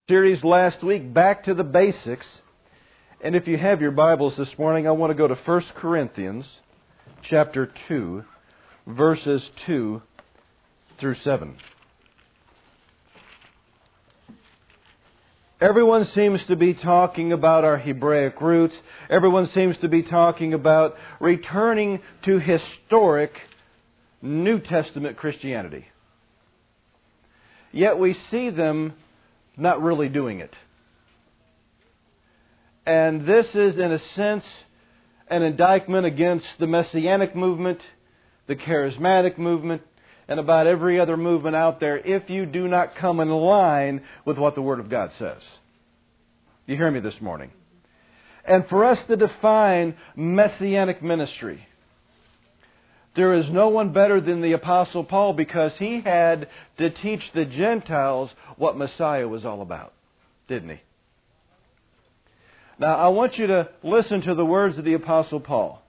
Series last week, Back to the Basics. And if you have your Bibles this morning, I want to go to 1 Corinthians chapter 2, verses 2 through 7. Everyone seems to be talking about our Hebraic roots. Everyone seems to be talking about returning to historic New Testament Christianity. Yet we see them not really doing it. And this is, in a sense, an indictment against the Messianic movement, the Charismatic movement, and about every other movement out there if you do not come in line with what the Word of God says. You hear me this morning? And for us to define Messianic ministry, there is no one better than the Apostle Paul, because he had to teach the Gentiles what Messiah was all about, didn't he? Now, I want you to listen to the words of the Apostle Paul.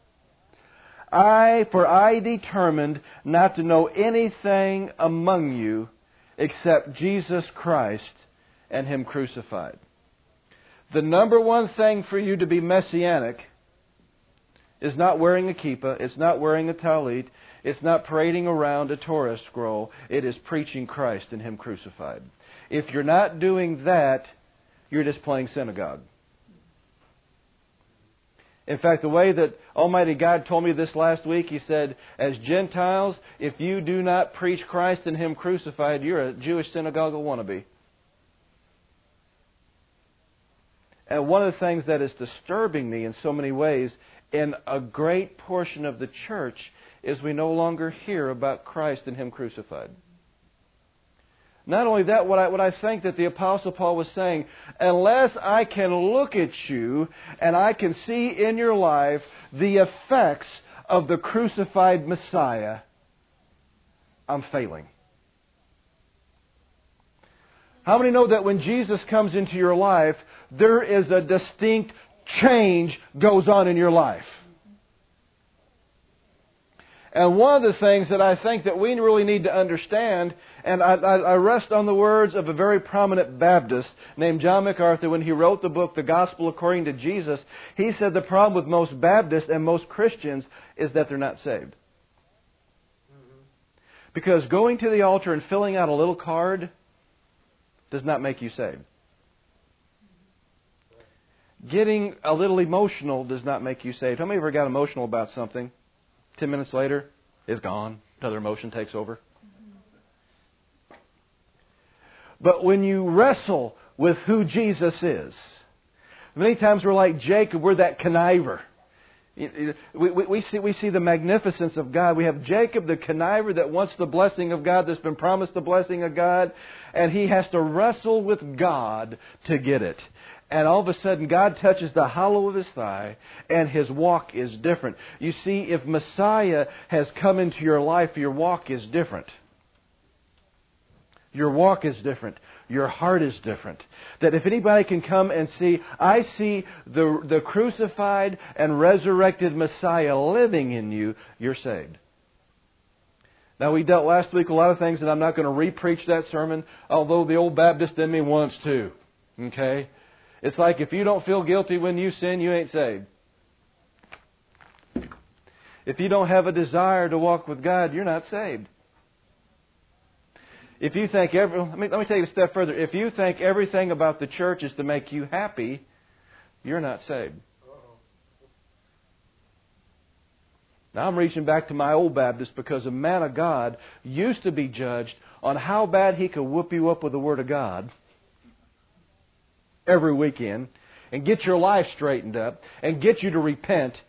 I determined not to know anything among you except Jesus Christ and Him crucified. The number one thing for you to be Messianic is not wearing a kippah, it's not wearing a talit, it's not parading around a Torah scroll. It is preaching Christ and Him crucified. If you're not doing that, you're just playing synagogue. In fact, the way that Almighty God told me this last week, He said, as Gentiles, if you do not preach Christ and Him crucified, you're a Jewish synagogue wannabe. And one of the things that is disturbing me in so many ways in a great portion of the church is we no longer hear about Christ and Him crucified. Not only that, what I think that the Apostle Paul was saying, unless I can look at you and I can see in your life the effects of the crucified Messiah, I'm failing. How many know that when Jesus comes into your life, there is a distinct change goes on in your life? And one of the things that I think that we really need to understand, and I rest on the words of a very prominent Baptist named John MacArthur when he wrote the book, The Gospel According to Jesus. He said the problem with most Baptists and most Christians is that they're not saved. Because going to the altar and filling out a little card does not make you saved. Getting a little emotional does not make you saved. How many of you ever got emotional about something? 10 minutes later, it's gone. Another emotion takes over. But when you wrestle with who Jesus is, many times we're like Jacob, we're that conniver. We see the magnificence of God. We have Jacob, the conniver, that wants the blessing of God, that's been promised the blessing of God, and he has to wrestle with God to get it. And all of a sudden, God touches the hollow of his thigh, and his walk is different. You see, if Messiah has come into your life, your walk is different. Your walk is different. Your heart is different. That if anybody can come and see, I see the crucified and resurrected Messiah living in you, you're saved. Now, we dealt last week a lot of things, and I'm not going to re-preach that sermon, although the old Baptist in me wants to. Okay? It's like if you don't feel guilty when you sin, you ain't saved. If you don't have a desire to walk with God, you're not saved. If you think let me take it a step further. If you think everything about the church is to make you happy, you're not saved. Now I'm reaching back to my old Baptist, because a man of God used to be judged on how bad he could whoop you up with the Word of God every weekend and get your life straightened up and get you to repent,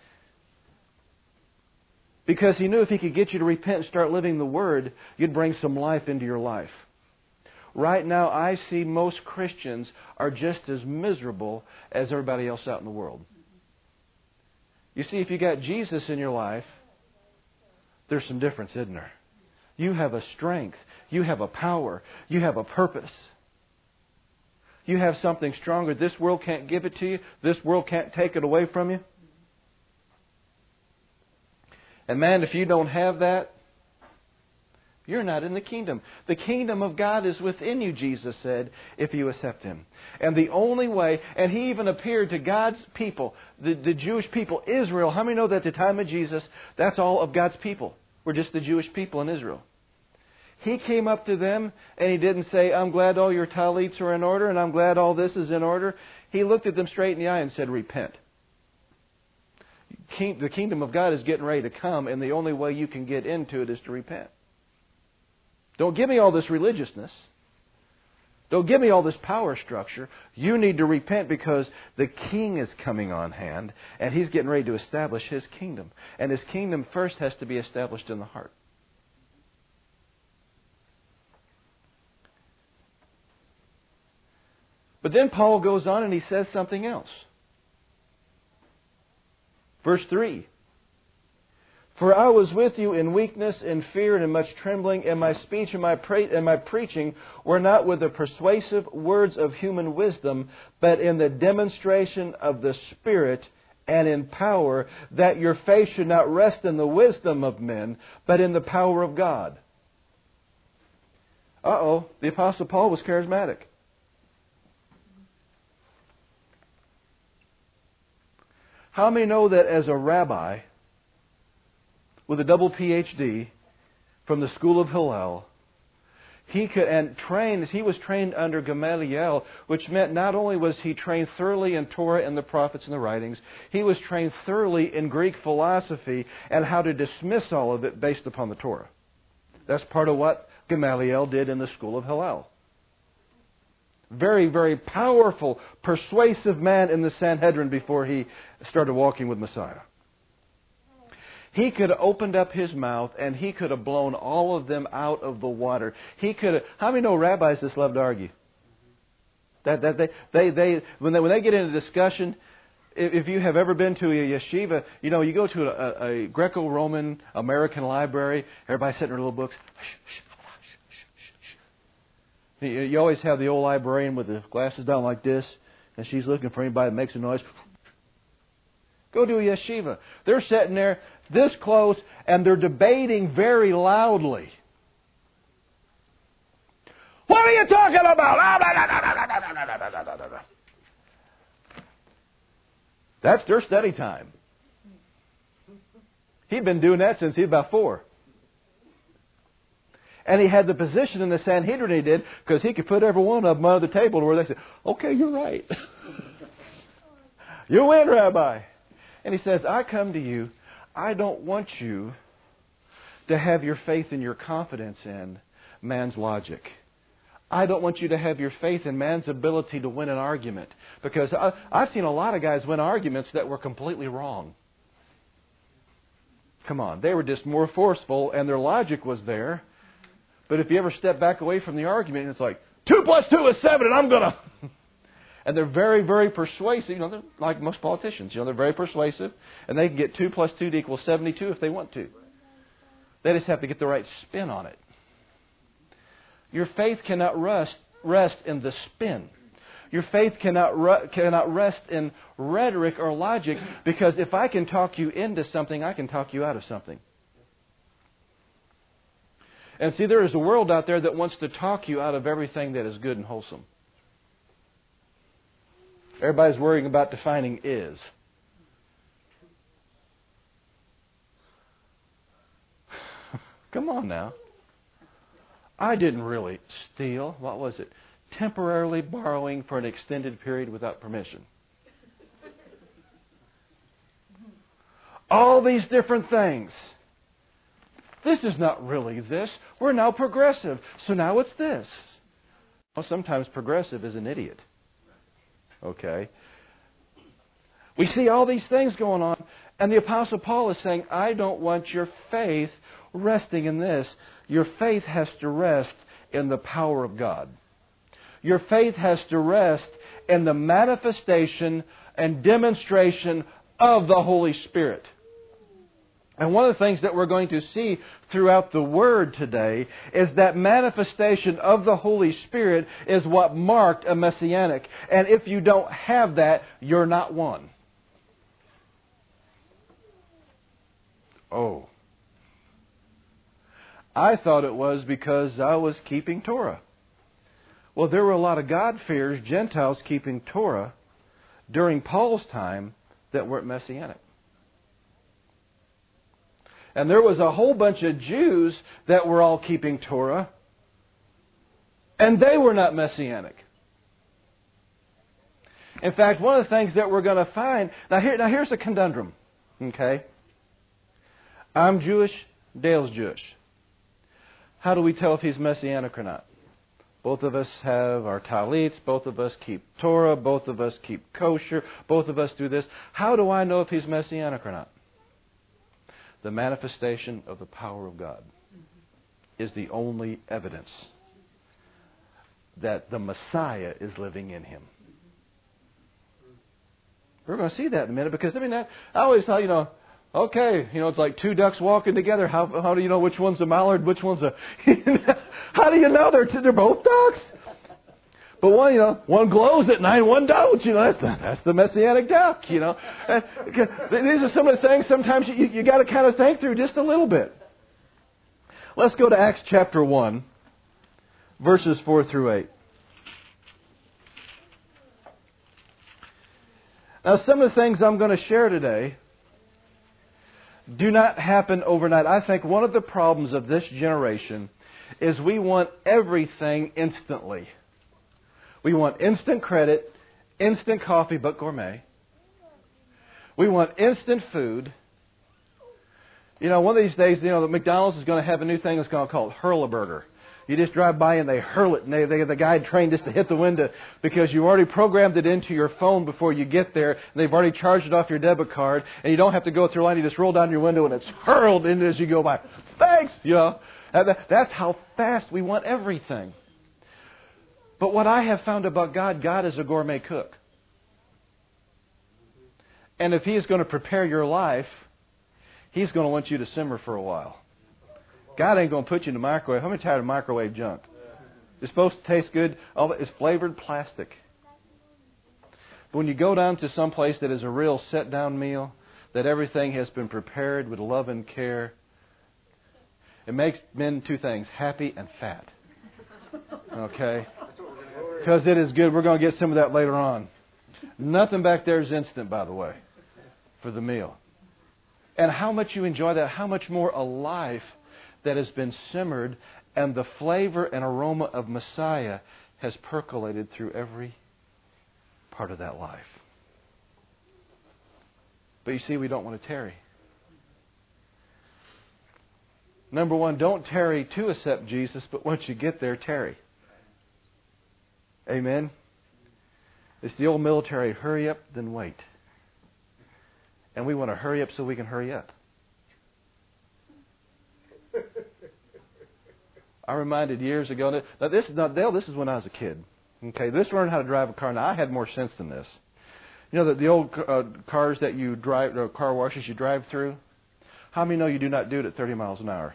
because he knew if he could get you to repent and start living the Word, you'd bring some life into your life. Right now, I see most Christians are just as miserable as everybody else out in the world. You see, if you got Jesus in your life, there's some difference, isn't there? You have a strength. You have a power. You have a purpose. You have something stronger. This world can't give it to you. This world can't take it away from you. And man, if you don't have that, You're not in the kingdom. The kingdom of God is within you, Jesus said, if you accept Him. And the only way, and He even appeared to God's people, the Jewish people, Israel. How many know that at the time of Jesus, that's all of God's people? We're just the Jewish people in Israel. He came up to them and He didn't say, I'm glad all your talits are in order and I'm glad all this is in order. He looked at them straight in the eye and said, repent. The kingdom of God is getting ready to come, and the only way you can get into it is to repent. Don't give me all this religiousness. Don't give me all this power structure. You need to repent because the King is coming on hand, and He's getting ready to establish His kingdom. And His kingdom first has to be established in the heart. But then Paul goes on and he says something else. Verse 3. For I was with you in weakness, in fear, and in much trembling, and my speech and my preaching were not with the persuasive words of human wisdom, but in the demonstration of the Spirit and in power, that your faith should not rest in the wisdom of men, but in the power of God. The Apostle Paul was charismatic. How many know that as a rabbi with a double PhD from the school of Hillel, he was trained under Gamaliel, which meant not only was he trained thoroughly in Torah and the prophets and the writings, he was trained thoroughly in Greek philosophy and how to dismiss all of it based upon the Torah. That's part of what Gamaliel did in the school of Hillel. Very, very powerful, persuasive man in the Sanhedrin before he started walking with Messiah. He could have opened up his mouth and he could have blown all of them out of the water. How many know rabbis just love to argue? When they get into discussion, if you have ever been to a yeshiva, you go to a Greco-Roman American library, everybody's sitting in their little books. You always have the old librarian with the glasses down like this, and she's looking for anybody that makes a noise. Go to a yeshiva. They're sitting there this close, and they're debating very loudly. What are you talking about? That's their study time. He'd been doing that since he was about 4. And he had the position in the Sanhedrin he did because he could put every one of them on the table where they said, okay, you're right. You win, Rabbi. And he says, I come to you. I don't want you to have your faith and your confidence in man's logic. I don't want you to have your faith in man's ability to win an argument. Because I've seen a lot of guys win arguments that were completely wrong. Come on. They were just more forceful and their logic was there. But if you ever step back away from the argument, it's like, 2 + 2 is 7, and I'm going to... And they're very, very persuasive. They're like most politicians. They're very persuasive. And they can get 2 + 2 = 72 if they want to. They just have to get the right spin on it. Your faith cannot rest in the spin. Your faith cannot rest in rhetoric or logic, because if I can talk you into something, I can talk you out of something. And see, there is a world out there that wants to talk you out of everything that is good and wholesome. Everybody's worrying about defining is. Come on now. I didn't really steal. What was it? Temporarily borrowing for an extended period without permission. All these different things. This is not really this. We're now progressive. So now it's this. Well, sometimes progressive is an idiot. Okay? We see all these things going on. And the Apostle Paul is saying, I don't want your faith resting in this. Your faith has to rest in the power of God. Your faith has to rest in the manifestation and demonstration of the Holy Spirit. And one of the things that we're going to see throughout the Word today is that manifestation of the Holy Spirit is what marked a Messianic. And if you don't have that, you're not one. Oh. I thought it was because I was keeping Torah. Well, there were a lot of God-fearers, Gentiles, keeping Torah during Paul's time that weren't Messianic. And there was a whole bunch of Jews that were all keeping Torah, and they were not Messianic. In fact, one of the things that we're going to find... Now here's a conundrum. Okay? I'm Jewish, Dale's Jewish. How do we tell if he's Messianic or not? Both of us have our talits, both of us keep Torah, both of us keep kosher, both of us do this. How do I know if he's Messianic or not? The manifestation of the power of God is the only evidence that the Messiah is living in him. We're going to see that in a minute, because I always thought, okay, it's like two ducks walking together. How do you know which one's a mallard, which one's a... How do you know they're both ducks? But one glows at night, one don't. That's the Messianic duck. These are some of the things sometimes you got to kind of think through just a little bit. Let's go to Acts chapter 1, verses 4 through 8. Now, some of the things I'm going to share today do not happen overnight. I think one of the problems of this generation is we want everything instantly. We want instant credit, instant coffee, but gourmet. We want instant food. One of these days, the McDonald's is going to have a new thing that's going to call Hurl-a-Burger. You just drive by and they hurl it, and the guy trained just to hit the window because you already programmed it into your phone before you get there, and they've already charged it off your debit card, and you don't have to go through a line. You just roll down your window, and it's hurled in as you go by. Thanks, That's how fast we want everything. But what I have found about God is a gourmet cook. And if He's going to prepare your life, He's going to want you to simmer for a while. God ain't going to put you in the microwave. How many tired of microwave junk? It's supposed to taste good. All that is flavored plastic. But when you go down to some place that is a real set-down meal, that everything has been prepared with love and care, it makes men two things, happy and fat. Okay? Because it is good. We're going to get some of that later on. Nothing back there is instant, by the way, for the meal. And how much you enjoy that, how much more a life that has been simmered, and the flavor and aroma of Messiah has percolated through every part of that life. But you see, we don't want to tarry. Number one, don't tarry to accept Jesus, but once you get there, tarry. Amen? It's the old military, hurry up, then wait. And we want to hurry up so we can hurry up. I reminded years ago, now this is not Dale, this is when I was a kid. Okay, this learned how to drive a car. Now I had more sense than this. The old cars that you drive, or car washes you drive through. How many know you do not do it at 30 miles an hour?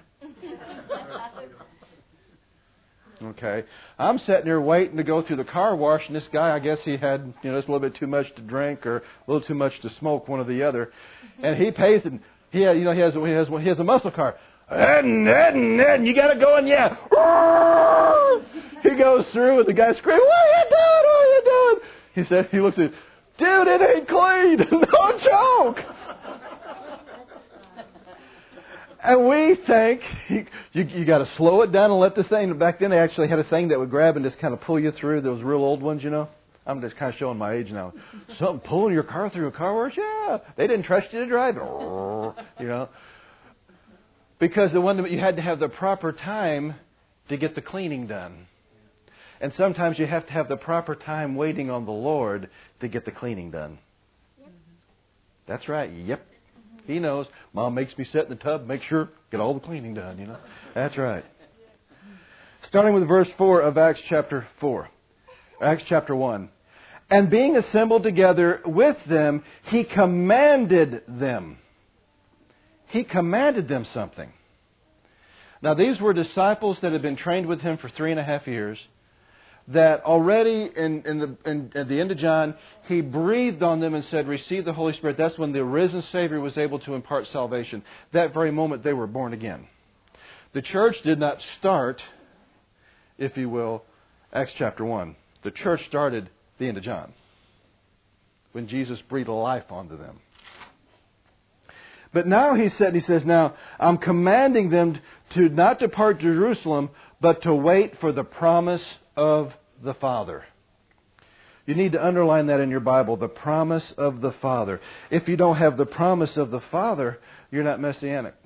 Okay, I'm sitting there waiting to go through the car wash, and this guy, I guess he had just a little bit too much to drink or a little too much to smoke, one or the other, and he pays and he has a muscle car. And you got to go, and yeah. He goes through, and the guy screams, "What are you doing? What are you doing?" He said, he looks at him, "Dude, it ain't clean." No joke. And we think you got to slow it down and let this thing. Back then, they actually had a thing that would grab and just kind of pull you through. Those real old ones, I'm just kind of showing my age now. Something pulling your car through a car wash? Yeah. They didn't trust you to drive it. Because you had to have the proper time to get the cleaning done. And sometimes you have to have the proper time waiting on the Lord to get the cleaning done. That's right. Yep. He knows. Mom makes me sit in the tub, make sure, get all the cleaning done, That's right. Starting with verse 4 of Acts chapter 1. And being assembled together with them, He commanded them. He commanded them something. Now, these were disciples that had been trained with Him for 3.5 years, that already at the end of John, He breathed on them and said, "Receive the Holy Spirit." That's when the risen Savior was able to impart salvation. That very moment, they were born again. The church did not start, if you will, Acts chapter 1. The church started the end of John, when Jesus breathed life onto them. But now he says, now I'm commanding them to not depart Jerusalem, but to wait for the promise of the Father. You need to underline that in your Bible, the promise of the Father. If you don't have the promise of the Father, you're not messianic.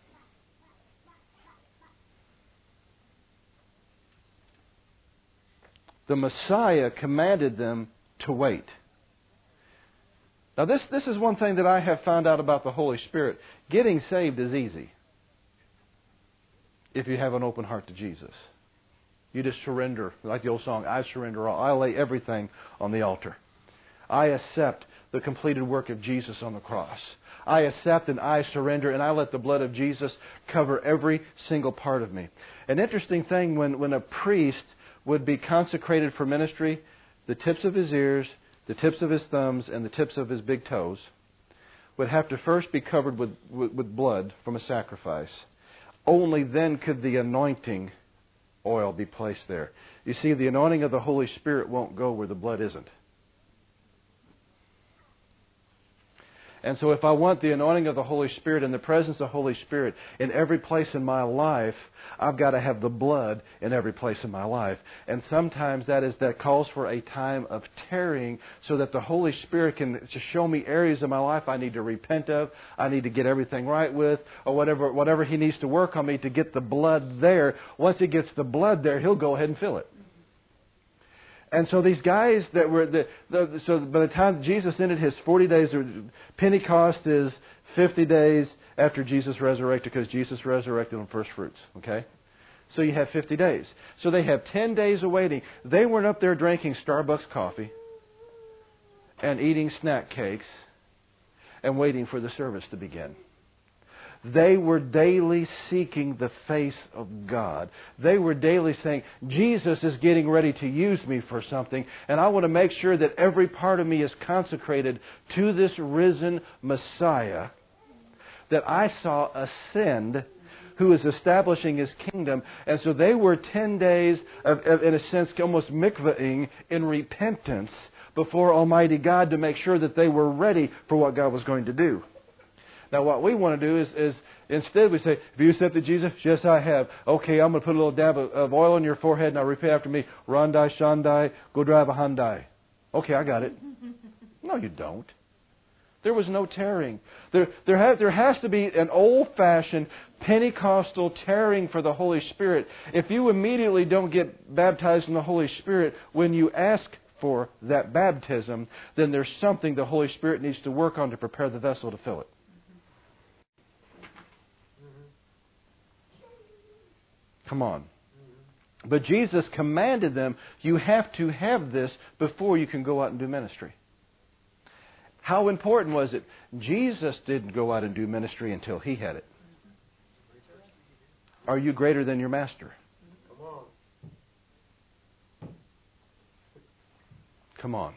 The Messiah commanded them to wait. Now this is one thing that I have found out about the Holy Spirit. Getting saved is easy if you have an open heart to Jesus. You just surrender, like the old song, I surrender all. I lay everything on the altar. I accept the completed work of Jesus on the cross. I accept and I surrender, and I let the blood of Jesus cover every single part of me. An interesting thing, when a priest would be consecrated for ministry, the tips of his ears, the tips of his thumbs, and the tips of his big toes would have to first be covered with blood from a sacrifice. Only then could the anointing oil be placed there. You see, the anointing of the Holy Spirit won't go where the blood isn't. And so if I want the anointing of the Holy Spirit and the presence of the Holy Spirit in every place in my life, I've got to have the blood in every place in my life. And sometimes that calls for a time of tarrying so that the Holy Spirit can just show me areas of my life I need to repent of, I need to get everything right with, or whatever He needs to work on me to get the blood there. Once He gets the blood there, He'll go ahead and fill it. And so these guys that were... So by the time Jesus ended His 40 days, Pentecost is 50 days after Jesus resurrected, because Jesus resurrected on first fruits. Okay? So you have 50 days. So they have 10 days of waiting. They weren't up there drinking Starbucks coffee and eating snack cakes and waiting for the service to begin. They were daily seeking the face of God. They were daily saying, Jesus is getting ready to use me for something, and I want to make sure that every part of me is consecrated to this risen Messiah that I saw ascend, who is establishing His kingdom. And so they were 10 days of in a sense, almost mikvahing in repentance before Almighty God to make sure that they were ready for what God was going to do. Now, what we want to do is instead we say, have you accepted Jesus? Yes, I have. Okay, I'm going to put a little dab of oil on your forehead. Now repeat after me. Randai, Shandai, go drive a Hyundai. Okay, I got it. No, you don't. There was no tarrying. There has to be an old-fashioned Pentecostal tarrying for the Holy Spirit. If you immediately don't get baptized in the Holy Spirit when you ask for that baptism, then there's something the Holy Spirit needs to work on to prepare the vessel to fill it. Come on. But Jesus commanded them, you have to have this before you can go out and do ministry. How important was it? Jesus didn't go out and do ministry until He had it. Are you greater than your master? Come on.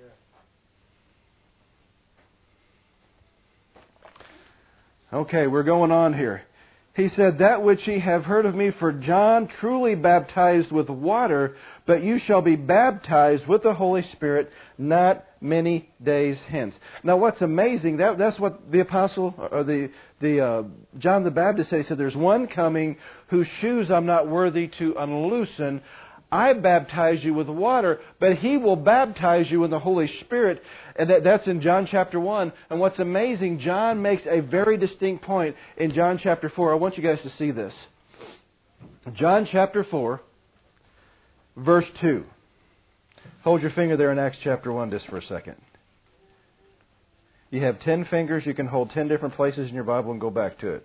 Okay, we're going on here. He said, that which ye have heard of me, for John truly baptized with water, but you shall be baptized with the Holy Spirit not many days hence. Now what's amazing, that's what the apostle, or the John the Baptist said. He said, there's one coming whose shoes I'm not worthy to unloosen. I baptize you with water, but He will baptize you in the Holy Spirit. And that's in John chapter 1. And what's amazing, John makes a very distinct point in John chapter 4. I want you guys to see this. John chapter 4, verse 2. Hold your finger there in Acts chapter 1 just for a second. You have 10 fingers. You can hold 10 different places in your Bible and go back to it.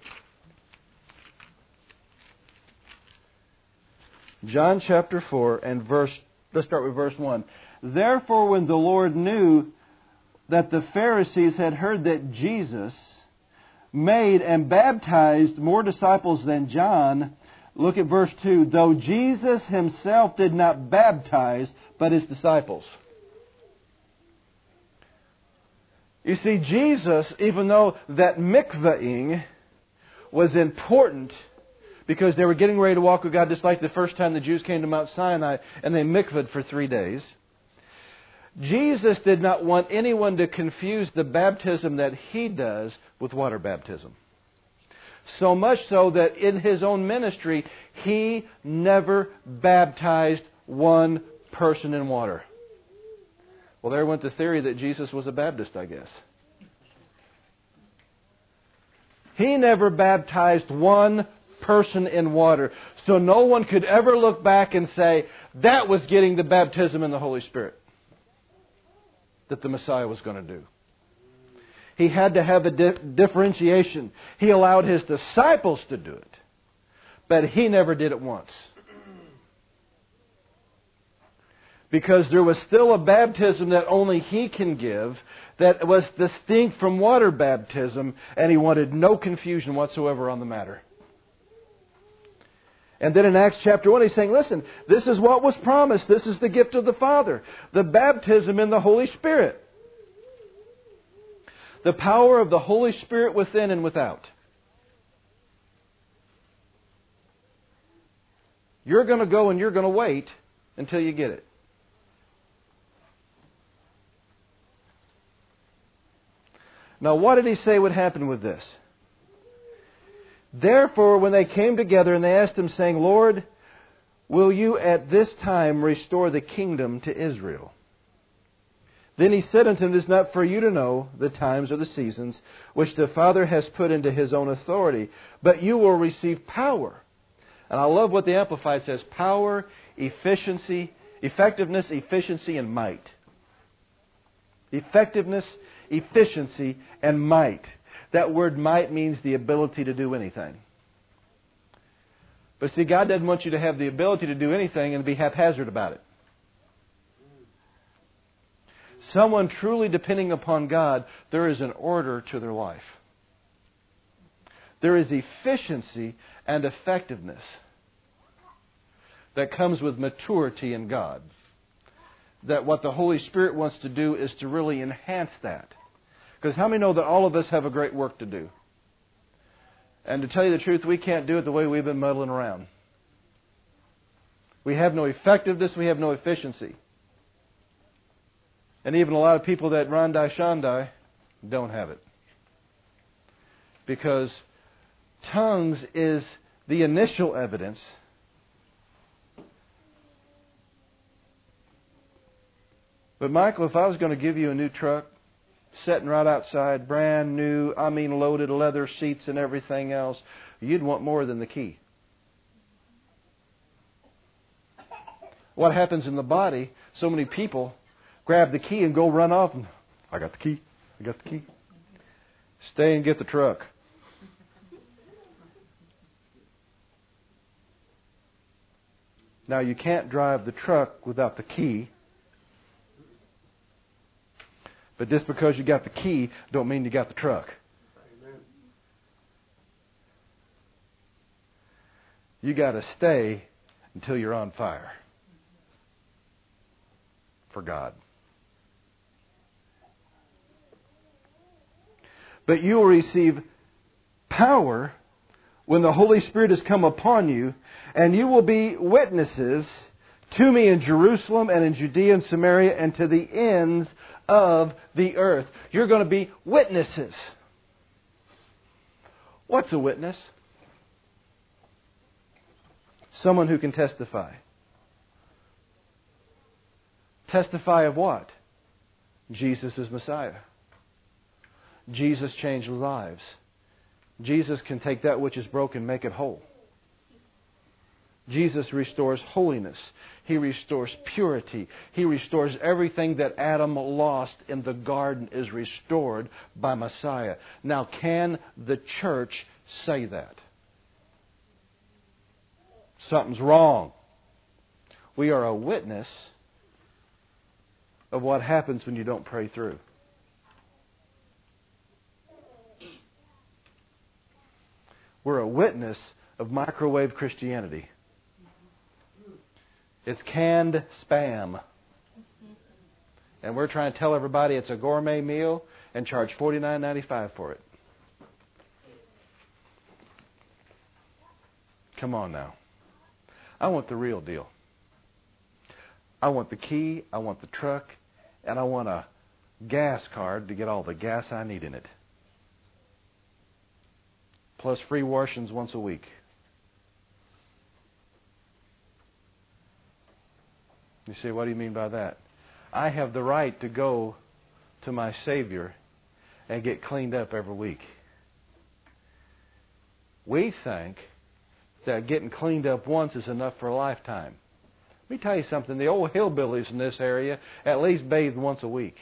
John chapter 4 and let's start with verse 1. Therefore, when the Lord knew that the Pharisees had heard that Jesus made and baptized more disciples than John, look at verse 2. Though Jesus Himself did not baptize, but His disciples. You see, Jesus, even though that mikvahing was important because they were getting ready to walk with God, just like the first time the Jews came to Mount Sinai and they mikvahed for 3 days. Jesus did not want anyone to confuse the baptism that He does with water baptism. So much so that in His own ministry, He never baptized one person in water. Well, there went the theory that Jesus was a Baptist, I guess. He never baptized one person in water. So no one could ever look back and say, that was getting the baptism in the Holy Spirit that the Messiah was going to do. He had to have a differentiation. He allowed His disciples to do it, but He never did it once. Because there was still a baptism that only He can give that was distinct from water baptism, and He wanted no confusion whatsoever on the matter. And then in Acts chapter 1, He's saying, listen, this is what was promised. This is the gift of the Father. The baptism in the Holy Spirit. The power of the Holy Spirit within and without. You're going to go and you're going to wait until you get it. Now, what did He say would happen with this? Therefore, when they came together and they asked Him, saying, Lord, will You at this time restore the kingdom to Israel? Then He said unto them, It is not for you to know the times or the seasons which the Father has put into His own authority, but you will receive power. And I love what the Amplified says, power, efficiency, effectiveness, efficiency, and might. Effectiveness, efficiency, and might. That word might means the ability to do anything. But see, God doesn't want you to have the ability to do anything and be haphazard about it. Someone truly depending upon God, there is an order to their life. There is efficiency and effectiveness that comes with maturity in God. That what the Holy Spirit wants to do is to really enhance that. Because how many know that all of us have a great work to do? And to tell you the truth, we can't do it the way we've been muddling around. We have no effectiveness, we have no efficiency. And even a lot of people that Randai Shandai don't have it. Because tongues is the initial evidence. But Michael, if I was going to give you a new truck, sitting right outside, brand new, loaded leather seats and everything else, you'd want more than the key. What happens in the body, so many people grab the key and go run off. And, I got the key. I got the key. Stay and get the truck. Now, you can't drive the truck without the key. But just because you got the key, don't mean you got the truck. Amen. You got to stay until you're on fire for God. But you will receive power when the Holy Spirit has come upon you, and you will be witnesses to me in Jerusalem and in Judea and Samaria and to the ends of the earth. You're going to be witnesses. What's a witness? Someone who can testify. Testify of what? Jesus is Messiah. Jesus changed lives. Jesus can take that which is broken, make it whole. Jesus restores holiness. He restores purity. He restores everything that Adam lost in the garden is restored by Messiah. Now, can the church say that? Something's wrong. We are a witness of what happens when you don't pray through. We're a witness of microwave Christianity. It's canned spam. And we're trying to tell everybody it's a gourmet meal and charge $49.95 for it. Come on now. I want the real deal. I want the key, I want the truck, and I want a gas card to get all the gas I need in it. Plus free washings once a week. You say, what do you mean by that? I have the right to go to my Savior and get cleaned up every week. We think that getting cleaned up once is enough for a lifetime. Let me tell you something. The old hillbillies in this area at least bathe once a week.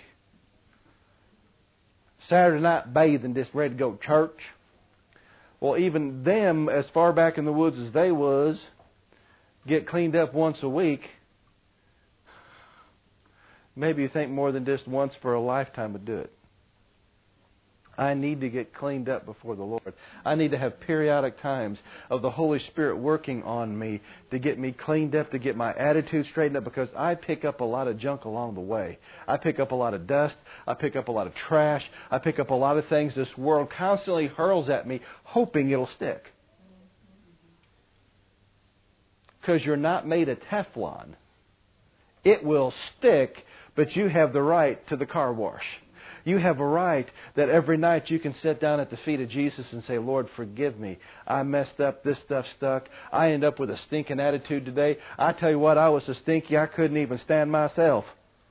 Saturday night bathing, just ready to go to church. Well, even them, as far back in the woods as they was, get cleaned up once a week. Maybe you think more than just once for a lifetime would do it. I need to get cleaned up before the Lord. I need to have periodic times of the Holy Spirit working on me to get me cleaned up, to get my attitude straightened up, because I pick up a lot of junk along the way. I pick up a lot of dust. I pick up a lot of trash. I pick up a lot of things this world constantly hurls at me, hoping it'll stick. Because you're not made of Teflon. It will stick, but you have the right to the car wash. You have a right that every night you can sit down at the feet of Jesus and say, Lord, forgive me. I messed up. This stuff stuck. I end up with a stinking attitude today. I tell you what, I was so stinky I couldn't even stand myself.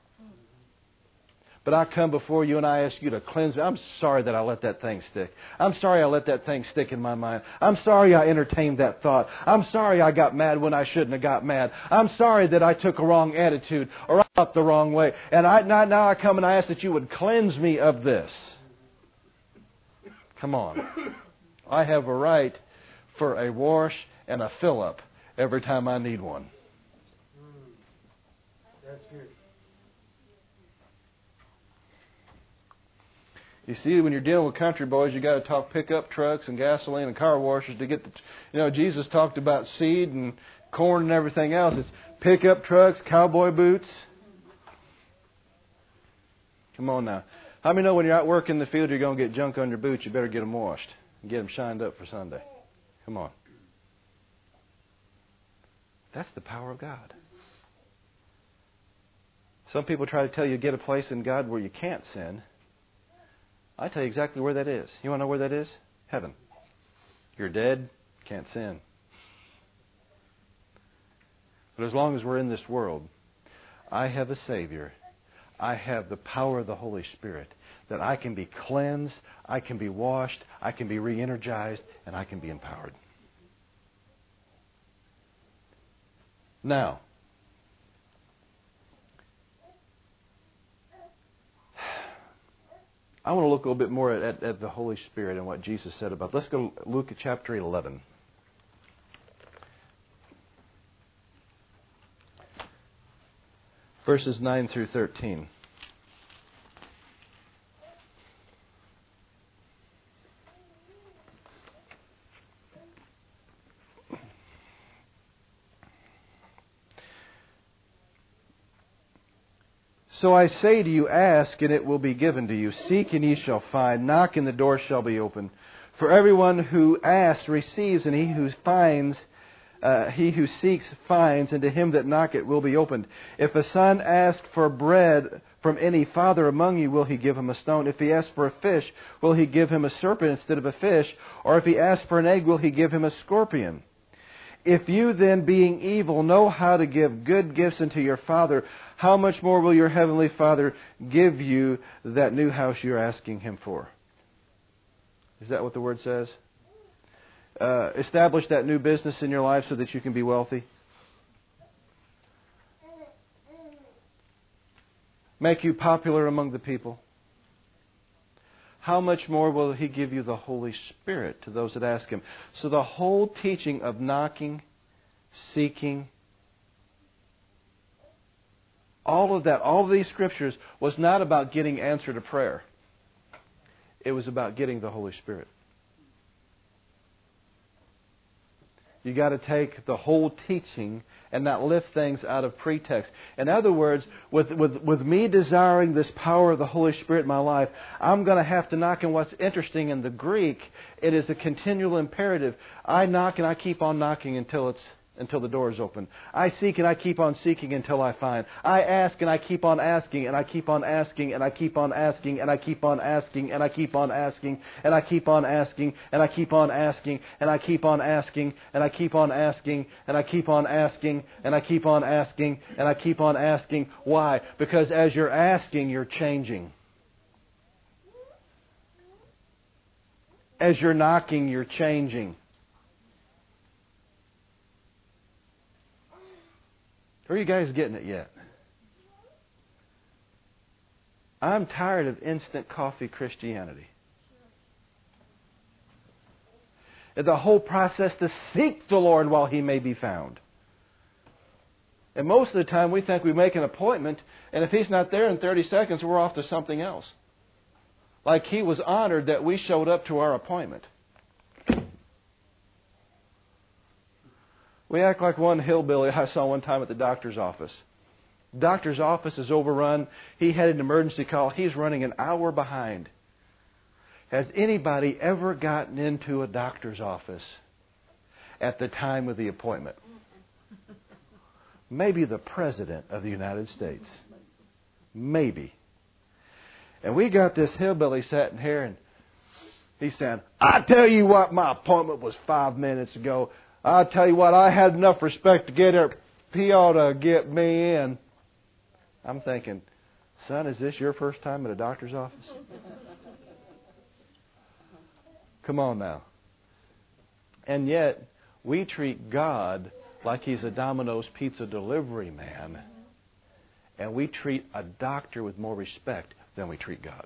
But I come before you and I ask you to cleanse me. I'm sorry that I let that thing stick. I'm sorry I let that thing stick in my mind. I'm sorry I entertained that thought. I'm sorry I got mad when I shouldn't have got mad. I'm sorry that I took a wrong attitude or I thought the wrong way. And now I come and I ask that you would cleanse me of this. Come on. I have a right for a wash and a fill-up every time I need one. That's good. You see, when you're dealing with country boys, you got to talk pickup trucks and gasoline and car washers to get the. Jesus talked about seed and corn and everything else. It's pickup trucks, cowboy boots. Come on now. How many know when you're out working in the field, you're going to get junk on your boots? You better get them washed and get them shined up for Sunday. Come on. That's the power of God. Some people try to tell you get a place in God where you can't sin. I tell you exactly where that is. You want to know where that is? Heaven. You're dead, can't sin. But as long as we're in this world, I have a Savior. I have the power of the Holy Spirit that I can be cleansed, I can be washed, I can be re-energized, and I can be empowered. Now, I want to look a little bit more at the Holy Spirit and what Jesus said about it. Let's go to Luke chapter 11. Verses 9 through 13. So I say to you, ask, and it will be given to you. Seek, and ye shall find. Knock, and the door shall be opened. For everyone who asks receives, and he who seeks finds, and to him that knocketh will be opened. If a son ask for bread from any father among you, will he give him a stone? If he asks for a fish, will he give him a serpent instead of a fish? Or if he asks for an egg, will he give him a scorpion? If you then, being evil, know how to give good gifts unto your Father, how much more will your Heavenly Father give you that new house you're asking Him for? Is that what the Word says? Establish that new business in your life so that you can be wealthy. Make you popular among the people. How much more will He give you the Holy Spirit to those that ask Him? So the whole teaching of knocking, seeking, all of that, all of these scriptures was not about getting answer to prayer. It was about getting the Holy Spirit. You got to take the whole teaching and not lift things out of pretext. In other words, with me desiring this power of the Holy Spirit in my life, I'm going to have to knock. And what's interesting in the Greek, it is a continual imperative. I knock and I keep on knocking until the door is open. I seek and I keep on seeking until I find. I ask and I keep on asking and I keep on asking and I keep on asking and I keep on asking and I keep on asking and I keep on asking and I keep on asking and I keep on asking and I keep on asking and I keep on asking and I keep on asking and I keep on asking. Why? Because as you're asking, you're changing. As you're knocking, you're changing. Are you guys getting it yet? I'm tired of instant coffee Christianity. And the whole process to seek the Lord while He may be found. And most of the time we think we make an appointment, and if He's not there in 30 seconds, we're off to something else. Like He was honored that we showed up to our appointment. We act like one hillbilly I saw one time at the doctor's office. Doctor's office is overrun. He had an emergency call. He's running an hour behind. Has anybody ever gotten into a doctor's office at the time of the appointment? Maybe the President of the United States. Maybe. And we got this hillbilly sitting here, and he's saying, I tell you what, my appointment was 5 minutes ago. I'll tell you what, I had enough respect to get her. He ought to get me in. I'm thinking, son, is this your first time at a doctor's office? Come on now. And yet, we treat God like He's a Domino's pizza delivery man. And we treat a doctor with more respect than we treat God.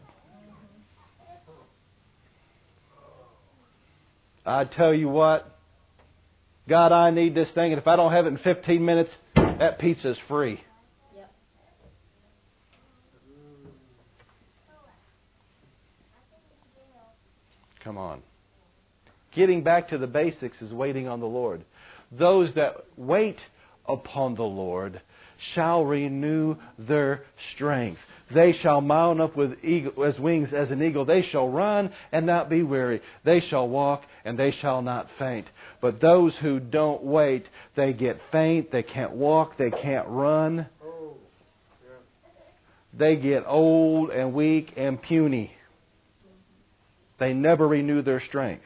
I tell you what, God, I need this thing, and if I don't have it in 15 minutes, that pizza's free. Yep. Come on. Getting back to the basics is waiting on the Lord. Those that wait upon the Lord shall renew their strength. They shall mount up with as wings as an eagle. They shall run and not be weary. They shall walk and they shall not faint. But those who don't wait, they get faint. They can't walk. They can't run. They get old and weak and puny. They never renew their strength.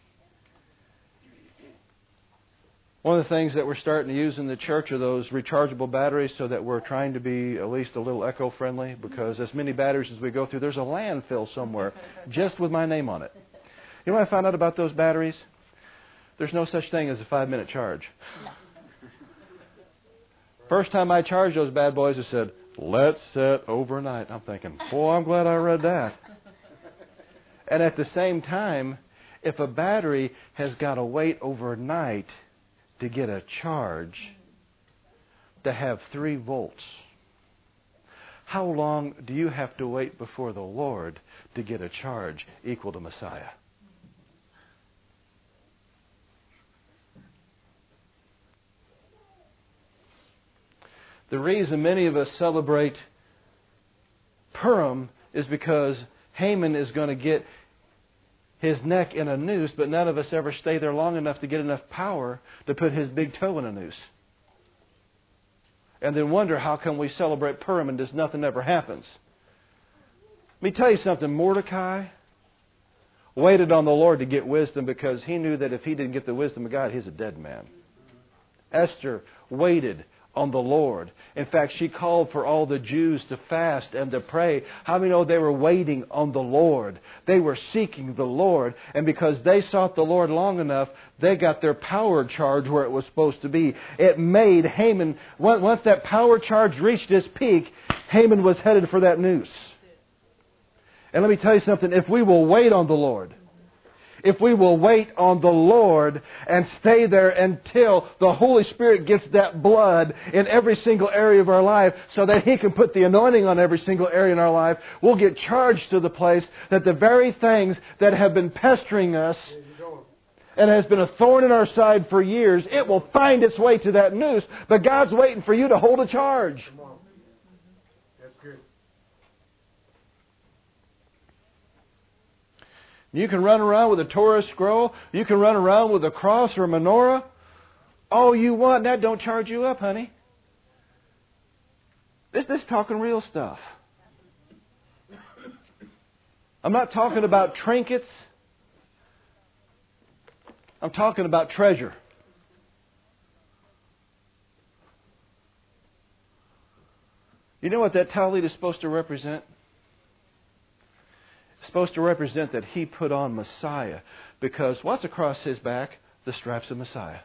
One of the things that we're starting to use in the church are those rechargeable batteries, so that we're trying to be at least a little eco-friendly, because as many batteries as we go through, there's a landfill somewhere just with my name on it. You know what I found out about those batteries? There's no such thing as a 5-minute charge. First time I charged those bad boys, it said, let's set overnight. I'm thinking, boy, I'm glad I read that. And at the same time, if a battery has got to wait overnight to get a charge to have 3 volts, how long do you have to wait before the Lord to get a charge equal to Messiah? The reason many of us celebrate Purim is because Haman is going to get his neck in a noose, but none of us ever stay there long enough to get enough power to put his big toe in a noose. And then wonder how come we celebrate Purim and just nothing ever happens. Let me tell you something. Mordecai waited on the Lord to get wisdom, because he knew that if he didn't get the wisdom of God, he's a dead man. Esther waited on the Lord. In fact, she called for all the Jews to fast and to pray. How many know they were waiting on the Lord? They were seeking the Lord. And because they sought the Lord long enough, they got their power charge where it was supposed to be. It made Haman, once that power charge reached its peak, Haman was headed for that noose. And let me tell you something. If we will wait on the Lord, if we will wait on the Lord and stay there until the Holy Spirit gets that blood in every single area of our life, so that He can put the anointing on every single area in our life, we'll get charged to the place that the very things that have been pestering us and has been a thorn in our side for years, it will find its way to that noose. But God's waiting for you to hold a charge. Come on. That's good. You can run around with a Torah scroll. You can run around with a cross or a menorah. All you want. That don't charge you up, honey. This is talking real stuff. I'm not talking about trinkets. I'm talking about treasure. You know what that tallit is supposed to represent? It's supposed to represent that he put on Messiah. Because what's across his back? The stripes of Messiah.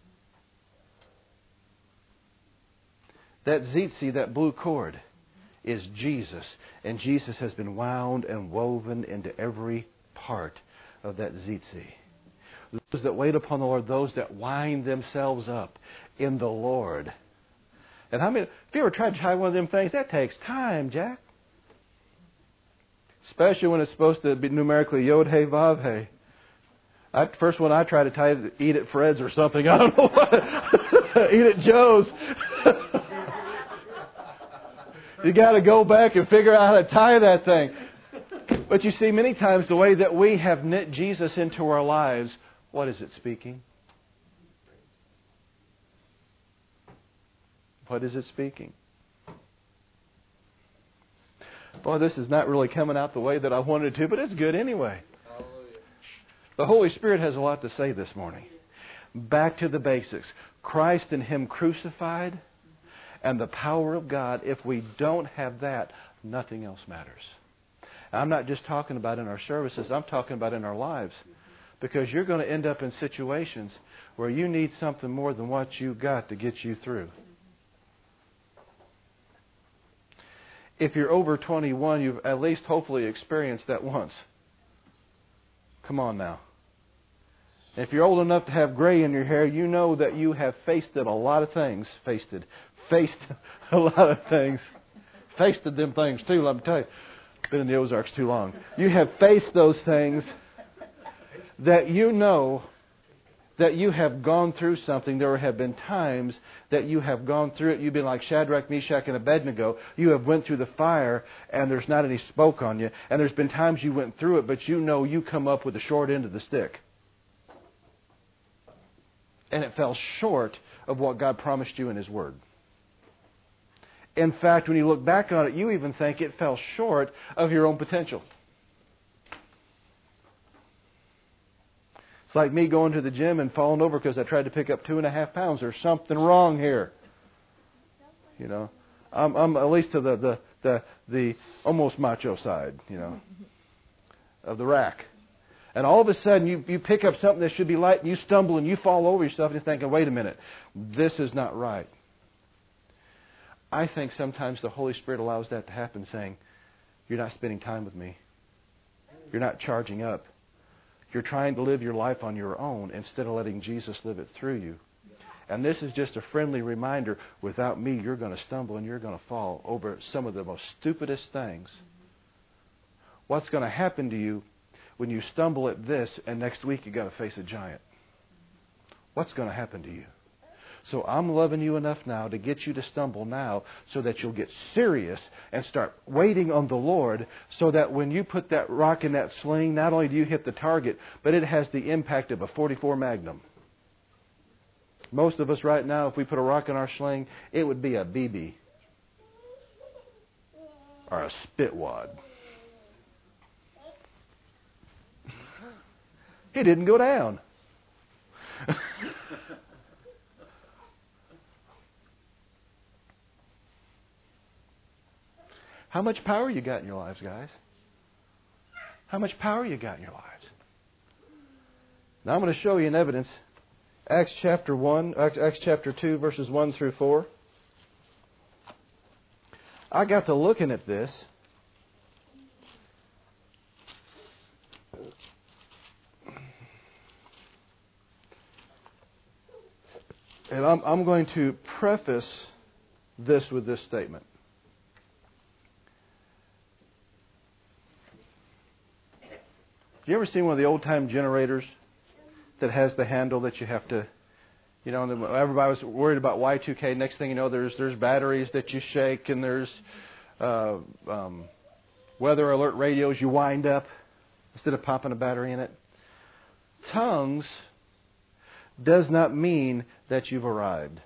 That tzitzi, that blue cord, is Jesus. And Jesus has been wound and woven into every part of that tzitzi. Those that wait upon the Lord, those that wind themselves up in the Lord. And how many, if you ever tried to tie one of them things, that takes time, Jack. Especially when it's supposed to be numerically Yod, Hey, Vav, Hey. First one I tried to tie, eat at Fred's or something. I don't know what. Eat at Joe's. You got to go back and figure out how to tie that thing. But you see, many times the way that we have knit Jesus into our lives, what is it speaking? What is it speaking? Boy, this is not really coming out the way that I wanted to, but it's good anyway. Hallelujah. The Holy Spirit has a lot to say this morning. Back to the basics. Christ and Him crucified. And the power of God, if we don't have that, nothing else matters. I'm not just talking about in our services, I'm talking about in our lives. Because you're going to end up in situations where you need something more than what you got to get you through. If you're over 21, you've at least hopefully experienced that once. Come on now. If you're old enough to have gray in your hair, you know that you have faced a lot of things. Faced a lot of things. Faced them things too, let me tell you. Been in the Ozarks too long. You have faced those things that you know that you have gone through something. There have been times that you have gone through it. You've been like Shadrach, Meshach, and Abednego. You have went through the fire and there's not any smoke on you. And there's been times you went through it, but you know you come up with the short end of the stick. And it fell short of what God promised you in His Word. In fact, when you look back on it, you even think it fell short of your own potential. It's like me going to the gym and falling over because I tried to pick up 2.5 pounds. There's something wrong here. You know, I'm at least to the almost macho side, you know, of the rack. And all of a sudden, you pick up something that should be light, and you stumble and you fall over yourself, and you're thinking, wait a minute, this is not right. I think sometimes the Holy Spirit allows that to happen, saying, you're not spending time with me. You're not charging up. You're trying to live your life on your own instead of letting Jesus live it through you. And this is just a friendly reminder, without me, you're going to stumble and you're going to fall over some of the most stupidest things. What's going to happen to you when you stumble at this and next week you've got to face a giant? What's going to happen to you? So I'm loving you enough now to get you to stumble now so that you'll get serious and start waiting on the Lord so that when you put that rock in that sling, not only do you hit the target, but it has the impact of a .44 Magnum. Most of us right now, if we put a rock in our sling, it would be a BB or a spitwad. He didn't go down. How much power you got in your lives, guys? How much power you got in your lives? Now I'm going to show you an evidence. Acts chapter 2, verses 1 through 4. I got to looking at this. And I'm going to preface this with this statement. You ever seen one of the old-time generators? that has the handle that you have to, you know, and everybody was worried about Y2K. Next thing you know, there's batteries that you shake, and there's weather alert radios you wind up instead of popping a battery in it. Tongues does not mean that you've arrived.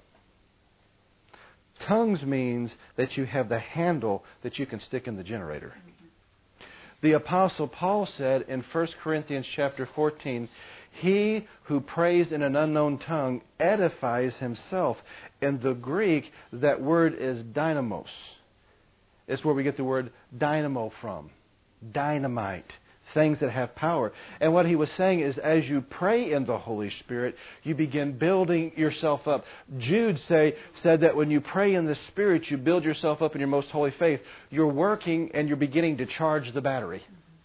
Tongues means that you have the handle that you can stick in the generator. The Apostle Paul said in 1 Corinthians chapter 14, he who prays in an unknown tongue edifies himself. In the Greek, that word is dynamos. It's where we get the word dynamo from. Dynamite. Things that have power. And what he was saying is, as you pray in the Holy Spirit, you begin building yourself up. Jude said that when you pray in the Spirit, you build yourself up in your most holy faith. You're working and you're beginning to charge the battery.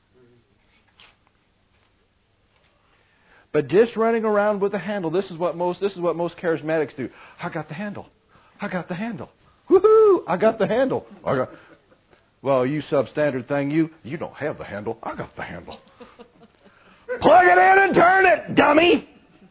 But just running around with a handle, this is what most charismatics do. I got the handle. I got the handle. Woohoo! I got the handle. Well, you substandard thing, you don't have the handle. I got the handle. Plug it in and turn it, dummy!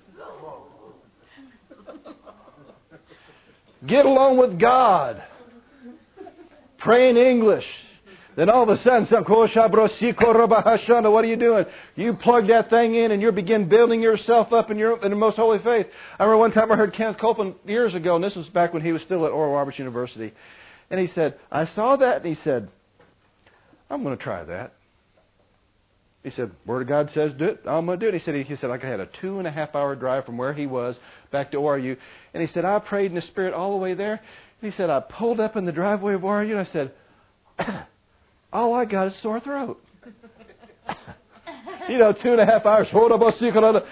Get along with God. Pray in English. Then all of a sudden, what are you doing? You plug that thing in and you begin building yourself up in the most holy faith. I remember one time I heard Kenneth Copeland years ago, and this was back when he was still at Oral Roberts University. And he said, I saw that, and he said, I'm going to try that. He said, Word of God says do it. I'm going to do it. He said, like I had a 2.5-hour drive from where he was back to ORU. And he said, I prayed in the Spirit all the way there. And he said, I pulled up in the driveway of ORU, and I said, all I got is sore throat. 2.5 hours.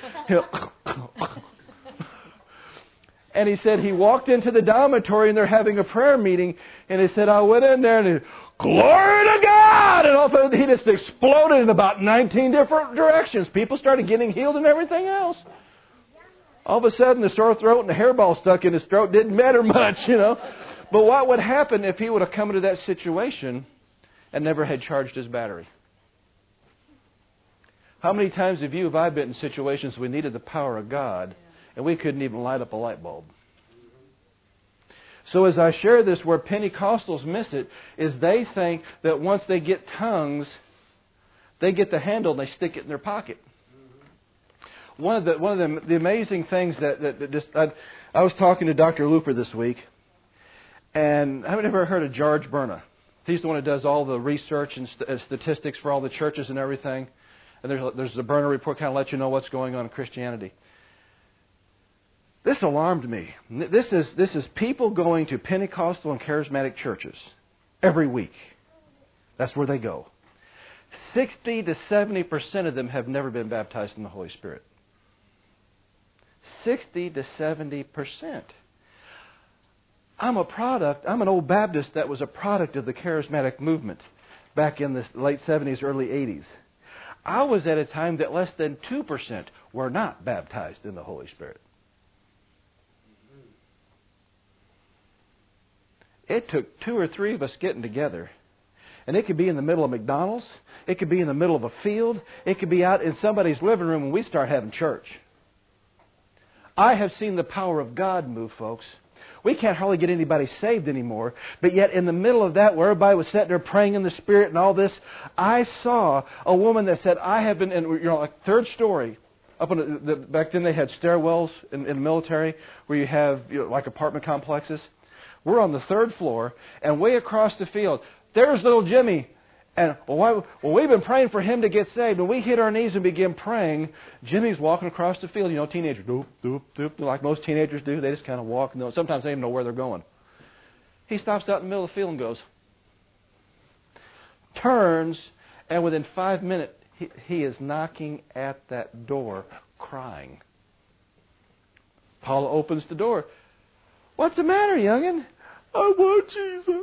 And he said he walked into the dormitory and they're having a prayer meeting. And he said, I went in there and he, glory to God! And all of a sudden he just exploded in about 19 different directions. People started getting healed and everything else. All of a sudden the sore throat and the hairball stuck in his throat didn't matter much, But what would happen if he would have come into that situation and never had charged his battery? How many times have I been in situations we needed the power of God and we couldn't even light up a light bulb? So as I share this, where Pentecostals miss it is they think that once they get tongues, they get the handle and they stick it in their pocket. One of the amazing things I was talking to Dr. Looper this week, and I haven't ever heard of George Berna. He's the one who does all the research and statistics for all the churches and everything. And there's a Berna report kind of lets you know what's going on in Christianity. This alarmed me. This is people going to Pentecostal and charismatic churches every week. That's where they go. 60 to 70% of them have never been baptized in the Holy Spirit. 60 to 70%. I'm an old Baptist that was a product of the charismatic movement back in the late 70s, early 80s. I was at a time that less than 2% were not baptized in the Holy Spirit. It took 2 or 3 of us getting together. And it could be in the middle of McDonald's. It could be in the middle of a field. It could be out in somebody's living room when we start having church. I have seen the power of God move, folks. We can't hardly get anybody saved anymore. But yet in the middle of that, where everybody was sitting there praying in the Spirit and all this, I saw a woman that said, I have been in, like third story. Back then they had stairwells in the military where you have like apartment complexes. We're on the 3rd floor, and way across the field, there's little Jimmy. And we've been praying for him to get saved. And we hit our knees and begin praying. Jimmy's walking across the field. Teenagers, doop, doop, doop, like most teenagers do. They just kind of walk. And sometimes they don't even know where they're going. He stops out in the middle of the field and goes, turns, and within 5 minutes, he is knocking at that door, crying. Paula opens the door. What's the matter, youngin'? I want Jesus.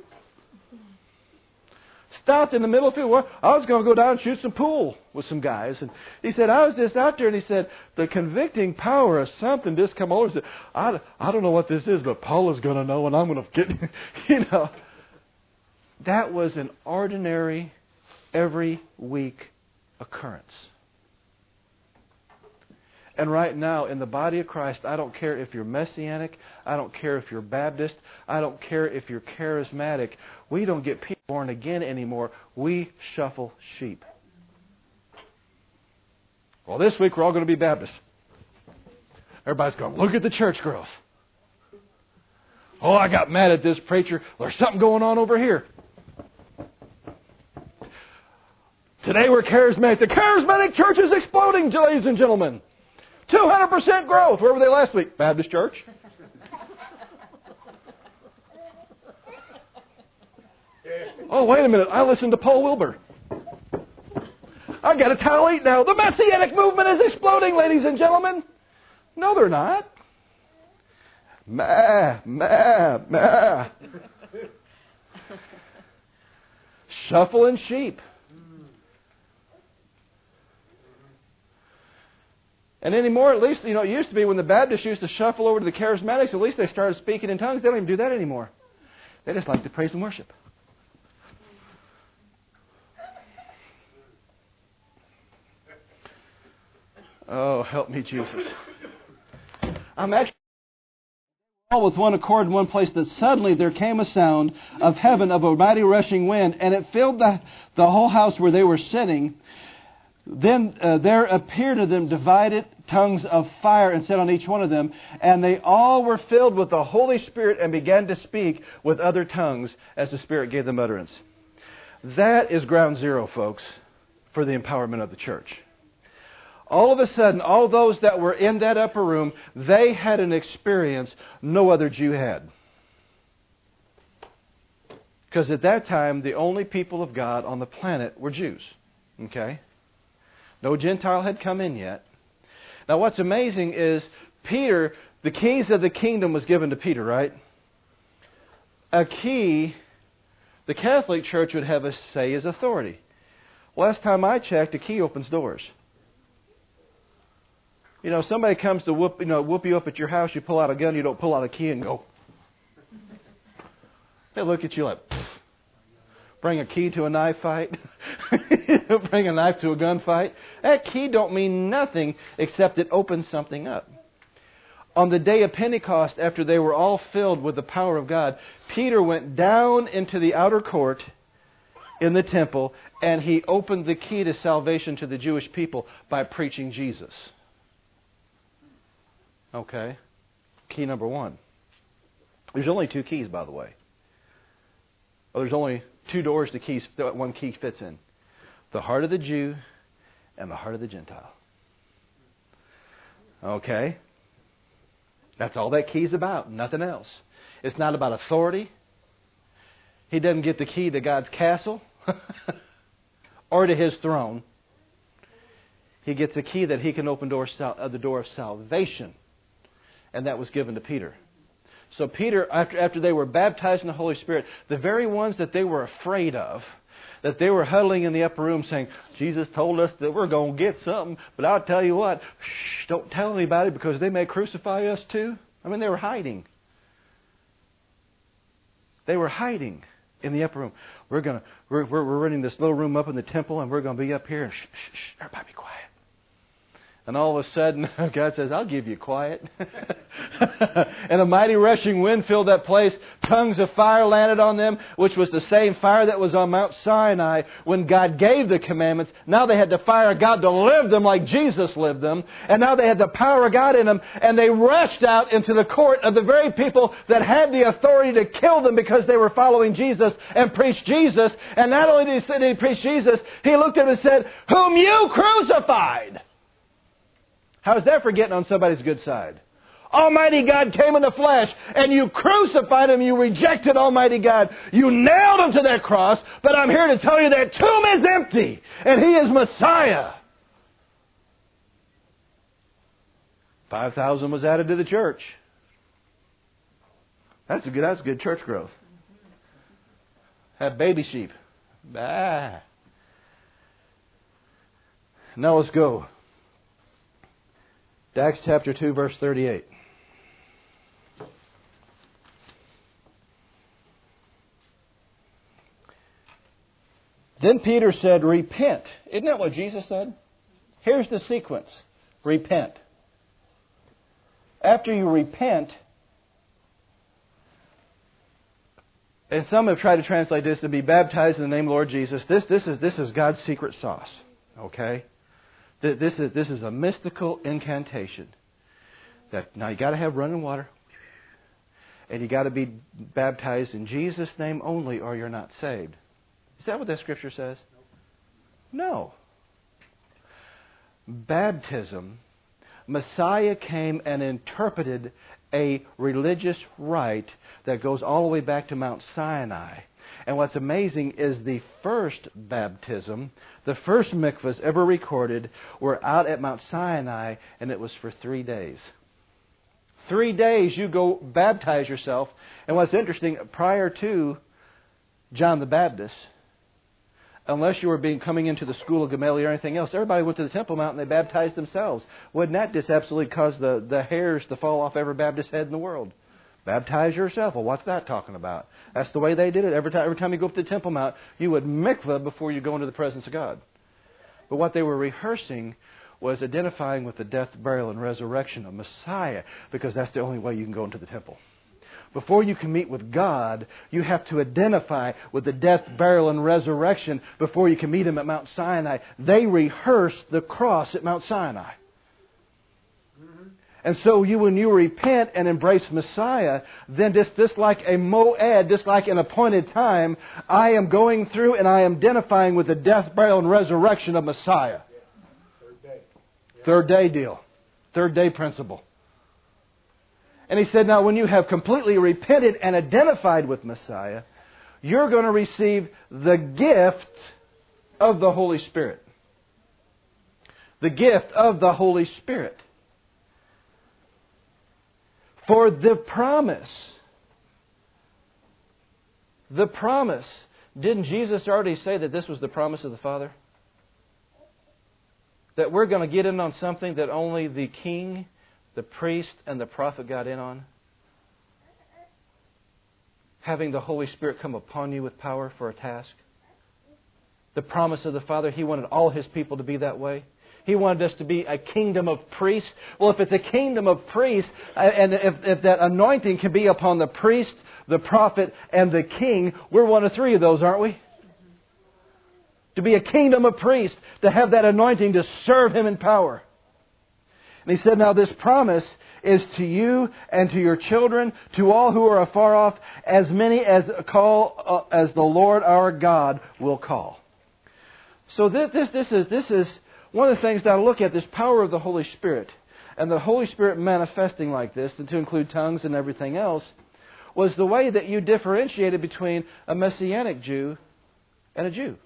Stopped in the middle of the field. I was going to go down and shoot some pool with some guys. And he said, I was just out there, and he said, the convicting power of something just come over. He said, I don't know what this is, but Paula's going to know, and I'm going to get, That was an ordinary, every week occurrence. And right now, in the body of Christ, I don't care if you're Messianic, I don't care if you're Baptist, I don't care if you're charismatic. We don't get people born again anymore. We shuffle sheep. Well, this week we're all going to be Baptist. Everybody's going, look at the church growth. Oh, I got mad at this preacher. There's something going on over here. Today we're charismatic. The charismatic church is exploding, ladies and gentlemen. 200% growth. Where were they last week? Baptist church. Oh, wait a minute. I listened to Paul Wilbur. I got a towel eat now. The Messianic movement is exploding, ladies and gentlemen. No, they're not. Ma. Shuffling sheep. And anymore, at least, it used to be when the Baptists used to shuffle over to the Charismatics, at least they started speaking in tongues. They don't even do that anymore. They just like to praise and worship. Oh, help me, Jesus. I'm actually all with one accord in one place that suddenly there came a sound of heaven of a mighty rushing wind, and it filled the whole house where they were sitting. Then there appeared to them divided tongues of fire and set on each one of them, and they all were filled with the Holy Spirit and began to speak with other tongues as the Spirit gave them utterance. That is ground zero, folks, for the empowerment of the church. All of a sudden, all those that were in that upper room, they had an experience no other Jew had. Because at that time, the only people of God on the planet were Jews. Okay? No Gentile had come in yet. Now what's amazing is Peter, the keys of the kingdom was given to Peter, right? A key, the Catholic Church would have us say is authority. Last time I checked, a key opens doors. Somebody comes to whoop you up at your house, you pull out a gun, you don't pull out a key and go. They look at you like, bring a key to a knife fight. Bring a knife to a gunfight. That key don't mean nothing except it opens something up. On the day of Pentecost, after they were all filled with the power of God, Peter went down into the outer court in the temple, and he opened the key to salvation to the Jewish people by preaching Jesus. Okay. Key number one. There's only two keys, by the way. There's only two doors that one key fits in. The heart of the Jew and the heart of the Gentile. Okay? That's all that key's about, nothing else. It's not about authority. He doesn't get the key to God's castle or to His throne. He gets a key that he can open the door of salvation. And that was given to Peter. So Peter, after they were baptized in the Holy Spirit, the very ones that they were afraid of, that they were huddling in the upper room saying, Jesus told us that we're going to get something, but I'll tell you what, don't tell anybody because they may crucify us too. I mean, they were hiding. They were hiding in the upper room. We're renting this little room up in the temple, and we're going to be up here, and everybody be quiet. And all of a sudden, God says, I'll give you quiet. And a mighty rushing wind filled that place. Tongues of fire landed on them, which was the same fire that was on Mount Sinai when God gave the commandments. Now they had the fire of God to live them like Jesus lived them. And now they had the power of God in them. And they rushed out into the court of the very people that had the authority to kill them because they were following Jesus and preached Jesus. And not only did he preach Jesus, he looked at them and said, whom you crucified. How's that for getting on somebody's good side? Almighty God came in the flesh, and you crucified Him. You rejected Almighty God. You nailed Him to that cross, but I'm here to tell you that tomb is empty, and He is Messiah. 5,000 was added to the church. That's good church growth. Have baby sheep. Bah. Now let's go. Acts chapter 2, verse 38. Then Peter said, repent. Isn't that what Jesus said? Here's the sequence. Repent. After you repent, and some have tried to translate this to be baptized in the name of the Lord Jesus. This is God's secret sauce. Okay? This is a mystical incantation. That now you got to have running water. And you got to be baptized in Jesus' name only or you're not saved. Is that what that scripture says? No. Baptism, Messiah came and interpreted a religious rite that goes all the way back to Mount Sinai. And what's amazing is the first baptism, the first mikvahs ever recorded, were out at Mount Sinai, and it was for 3 days. 3 days you go baptize yourself. And what's interesting, prior to John the Baptist, unless you were coming into the school of Gamaliel or anything else, everybody went to the Temple Mount and they baptized themselves. Wouldn't that just absolutely cause the hairs to fall off every Baptist head in the world? Baptize yourself. Well, what's that talking about? That's the way they did it. Every time you go up to the Temple Mount, you would mikvah before you go into the presence of God. But what they were rehearsing was identifying with the death, burial, and resurrection of Messiah, because that's the only way you can go into the temple. Before you can meet with God, you have to identify with the death, burial, and resurrection before you can meet Him at Mount Sinai. They rehearsed the cross at Mount Sinai. And so when you repent and embrace Messiah, then just like a moed, just like an appointed time, I am going through and I am identifying with the death, burial, and resurrection of Messiah. Third day deal. Third day principle. And he said, now when you have completely repented and identified with Messiah, you're going to receive the gift of the Holy Spirit. The gift of the Holy Spirit. For the promise. The promise. Didn't Jesus already say that this was the promise of the Father? That we're going to get in on something that only the king, the priest, and the prophet got in on? Having the Holy Spirit come upon you with power for a task. The promise of the Father, He wanted all His people to be that way. He wanted us to be a kingdom of priests. Well, if it's a kingdom of priests, and if that anointing can be upon the priest, the prophet, and the king, we're one of three of those, aren't we? To be a kingdom of priests, to have that anointing to serve Him in power. And he said, now this promise is to you and to your children, to all who are afar off, as many as call as the Lord our God will call. So this is one of the things that I look at, this power of the Holy Spirit. And the Holy Spirit manifesting like this, and to include tongues and everything else, was the way that you differentiated between a Messianic Jew and a Jew.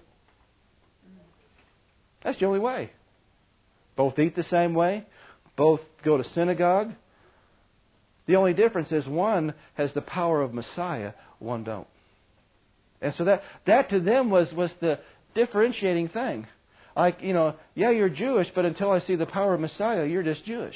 That's the only way. Both eat the same way. Both go to synagogue. The only difference is one has the power of Messiah, one don't. And so that to them was the differentiating thing. Like, yeah, you're Jewish, but until I see the power of Messiah, you're just Jewish.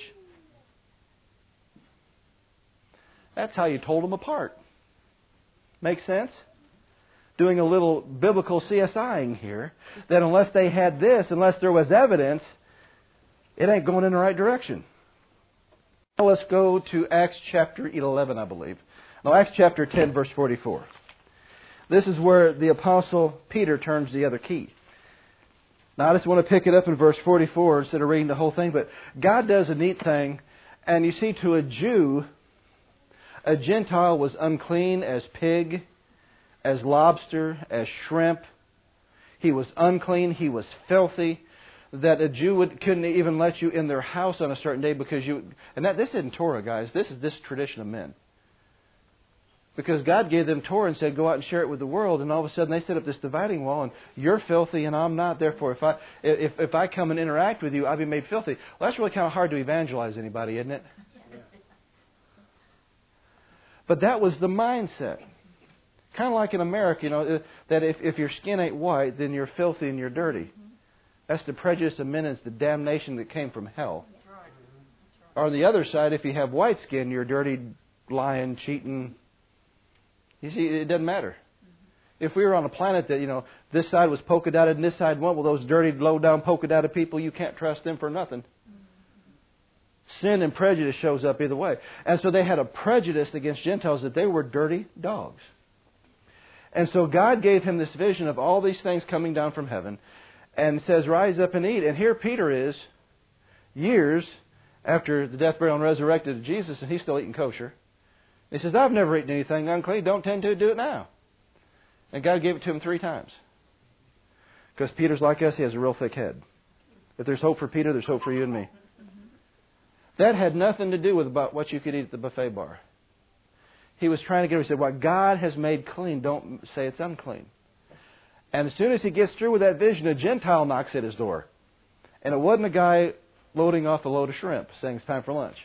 That's how you told them apart. Make sense? Doing a little biblical CSIing here, that unless they had this, unless there was evidence, it ain't going in the right direction. Now let's go to Acts chapter 11, I believe. No, Acts chapter 10, verse 44. This is where the Apostle Peter turns the other key. Now I just want to pick it up in verse 44 instead of reading the whole thing, but God does a neat thing, and you see, to a Jew, a Gentile was unclean as pig, as lobster, as shrimp. He was unclean. He was filthy. That a Jew couldn't even let you in their house on a certain day because this isn't Torah, guys. This is this tradition of men. Because God gave them Torah and said, go out and share it with the world. And all of a sudden they set up this dividing wall, and you're filthy and I'm not. Therefore, if I come and interact with you, I'll be made filthy. Well, that's really kind of hard to evangelize anybody, isn't it? But that was the mindset. Kind of like in America, that if your skin ain't white, then you're filthy and you're dirty. That's the prejudice of men. It's the damnation that came from hell. That's right. Or on the other side, if you have white skin, you're dirty, lying, cheating. You see, it doesn't matter. If we were on a planet that, this side was polka dotted and this side won't, well, those dirty, low down polka dotted people, you can't trust them for nothing. Sin and prejudice shows up either way. And so they had a prejudice against Gentiles that they were dirty dogs. And so God gave him this vision of all these things coming down from heaven and says, rise up and eat. And here Peter is, years after the death, burial, and resurrected of Jesus, and he's still eating kosher. He says, I've never eaten anything unclean. Don't tend to do it now. And God gave it to him 3 times. Because Peter's like us, he has a real thick head. If there's hope for Peter, there's hope for you and me. That had nothing to do with about what you could eat at the buffet bar. He was trying to get him. He said, what God has made clean, don't say it's unclean. And as soon as he gets through with that vision, a Gentile knocks at his door. And it wasn't a guy loading off a load of shrimp saying it's time for lunch.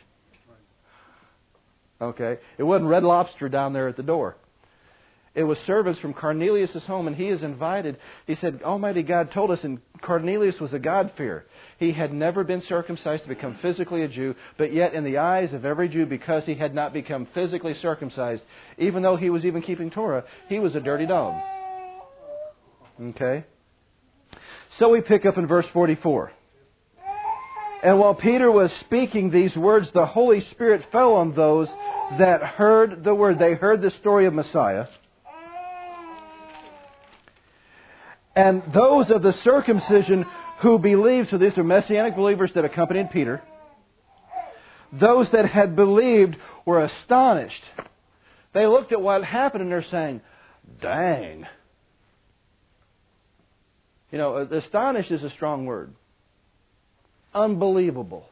Okay? It wasn't Red Lobster down there at the door. It was servants from Cornelius' home, and he is invited. He said, Almighty God told us, and Cornelius was a God-fearer. He had never been circumcised to become physically a Jew, but yet in the eyes of every Jew, because he had not become physically circumcised, even though he was even keeping Torah, he was a dirty dog. Okay? So we pick up in verse 44. And while Peter was speaking these words, the Holy Spirit fell on those that heard the word. They heard the story of Messiah. And those of the circumcision who believed, so these are Messianic believers that accompanied Peter, those that had believed were astonished. They looked at what happened and they're saying, dang. You know, astonished is a strong word. Unbelievable.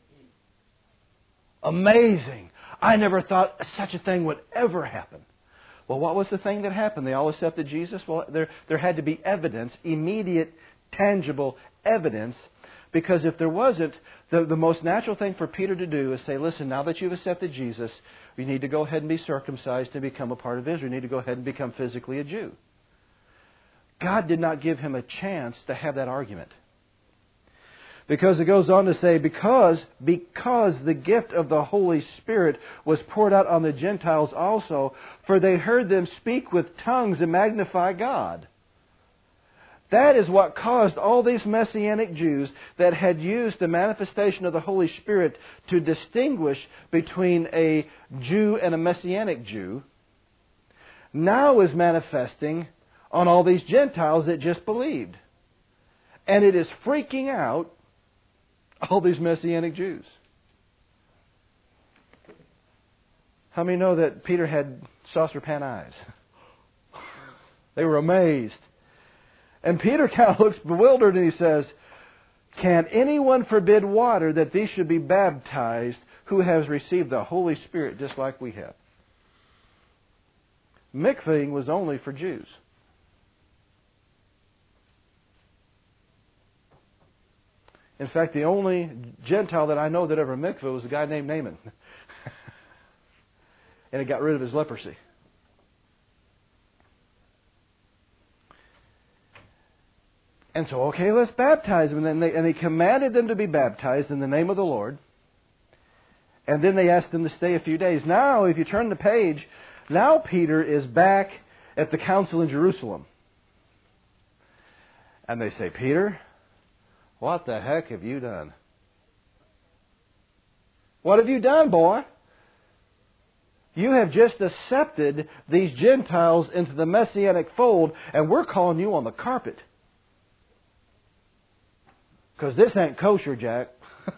Amazing. I never thought such a thing would ever happen. Well, what was the thing that happened? They all accepted Jesus? Well, there had to be evidence, immediate, tangible evidence, because if there wasn't, the most natural thing for Peter to do is say, listen, now that you've accepted Jesus, you need to go ahead and be circumcised and become a part of Israel. You need to go ahead and become physically a Jew. God did not give him a chance to have that argument. Because it goes on to say, because the gift of the Holy Spirit was poured out on the Gentiles also, for they heard them speak with tongues and magnify God. That is what caused all these Messianic Jews that had used the manifestation of the Holy Spirit to distinguish between a Jew and a Messianic Jew, now is manifesting on all these Gentiles that just believed. And it is freaking out all these Messianic Jews. How many know that Peter had saucer pan eyes? They were amazed. And Peter kind of looks bewildered and he says, can anyone forbid water that these should be baptized who has received the Holy Spirit just like we have? Mikvahing was only for Jews. In fact, the only Gentile that I know that ever mikvah was a guy named Naaman. And he got rid of his leprosy. And so, okay, let's baptize them. And they commanded them to be baptized in the name of the Lord. And then they asked them to stay a few days. Now, if you turn the page, now Peter is back at the council in Jerusalem. And they say, Peter, what the heck have you done? What have you done, boy? You have just accepted these Gentiles into the Messianic fold, and we're calling you on the carpet. Because this ain't kosher, Jack.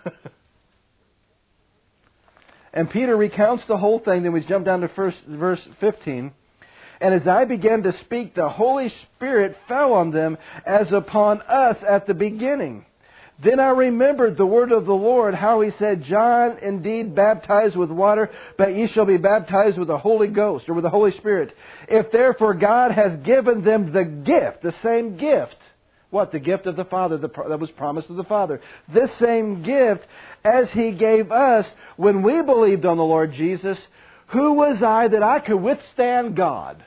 And Peter recounts the whole thing. Then we jump down to verse 15. And as I began to speak, the Holy Spirit fell on them as upon us at the beginning. Then I remembered the word of the Lord, how He said, John indeed baptized with water, but ye shall be baptized with the Holy Ghost, or with the Holy Spirit. If therefore God has given them the gift, the same gift. What? The gift of the Father that was promised of the Father. This same gift as He gave us when we believed on the Lord Jesus, who was I that I could withstand God?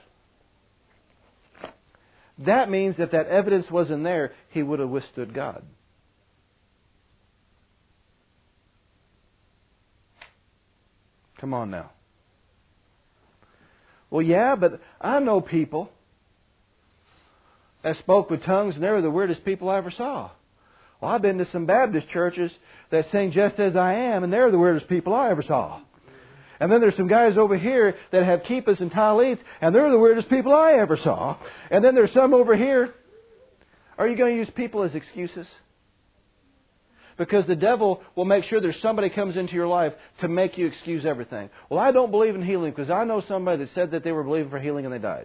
That means if that evidence wasn't there, he would have withstood God. Come on now. Well, yeah, but I know people that spoke with tongues and they were the weirdest people I ever saw. Well, I've been to some Baptist churches that sing Just As I Am, and they're the weirdest people I ever saw. And then there's some guys over here that have kippahs and talits, and they're the weirdest people I ever saw. And then there's some over here. Are you going to use people as excuses? Because the devil will make sure there's somebody comes into your life to make you excuse everything. Well, I don't believe in healing because I know somebody that said that they were believing for healing and they died.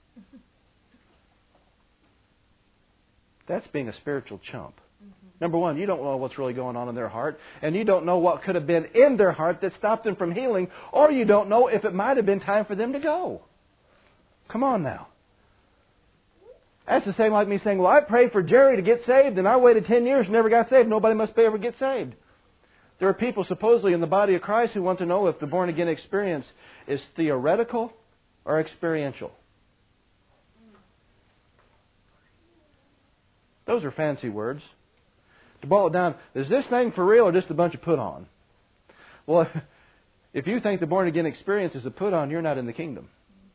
That's being a spiritual chump. Number one, you don't know what's really going on in their heart, and you don't know what could have been in their heart that stopped them from healing, or you don't know if it might have been time for them to go. Come on now. That's the same like me saying, well, I prayed for Jerry to get saved, and I waited 10 years and never got saved. Nobody must ever get saved. There are people supposedly in the body of Christ who want to know if the born-again experience is theoretical or experiential. Those are fancy words. To boil it down, is this thing for real or just a bunch of put on? Well, if you think the born-again experience is a put on, you're not in the kingdom.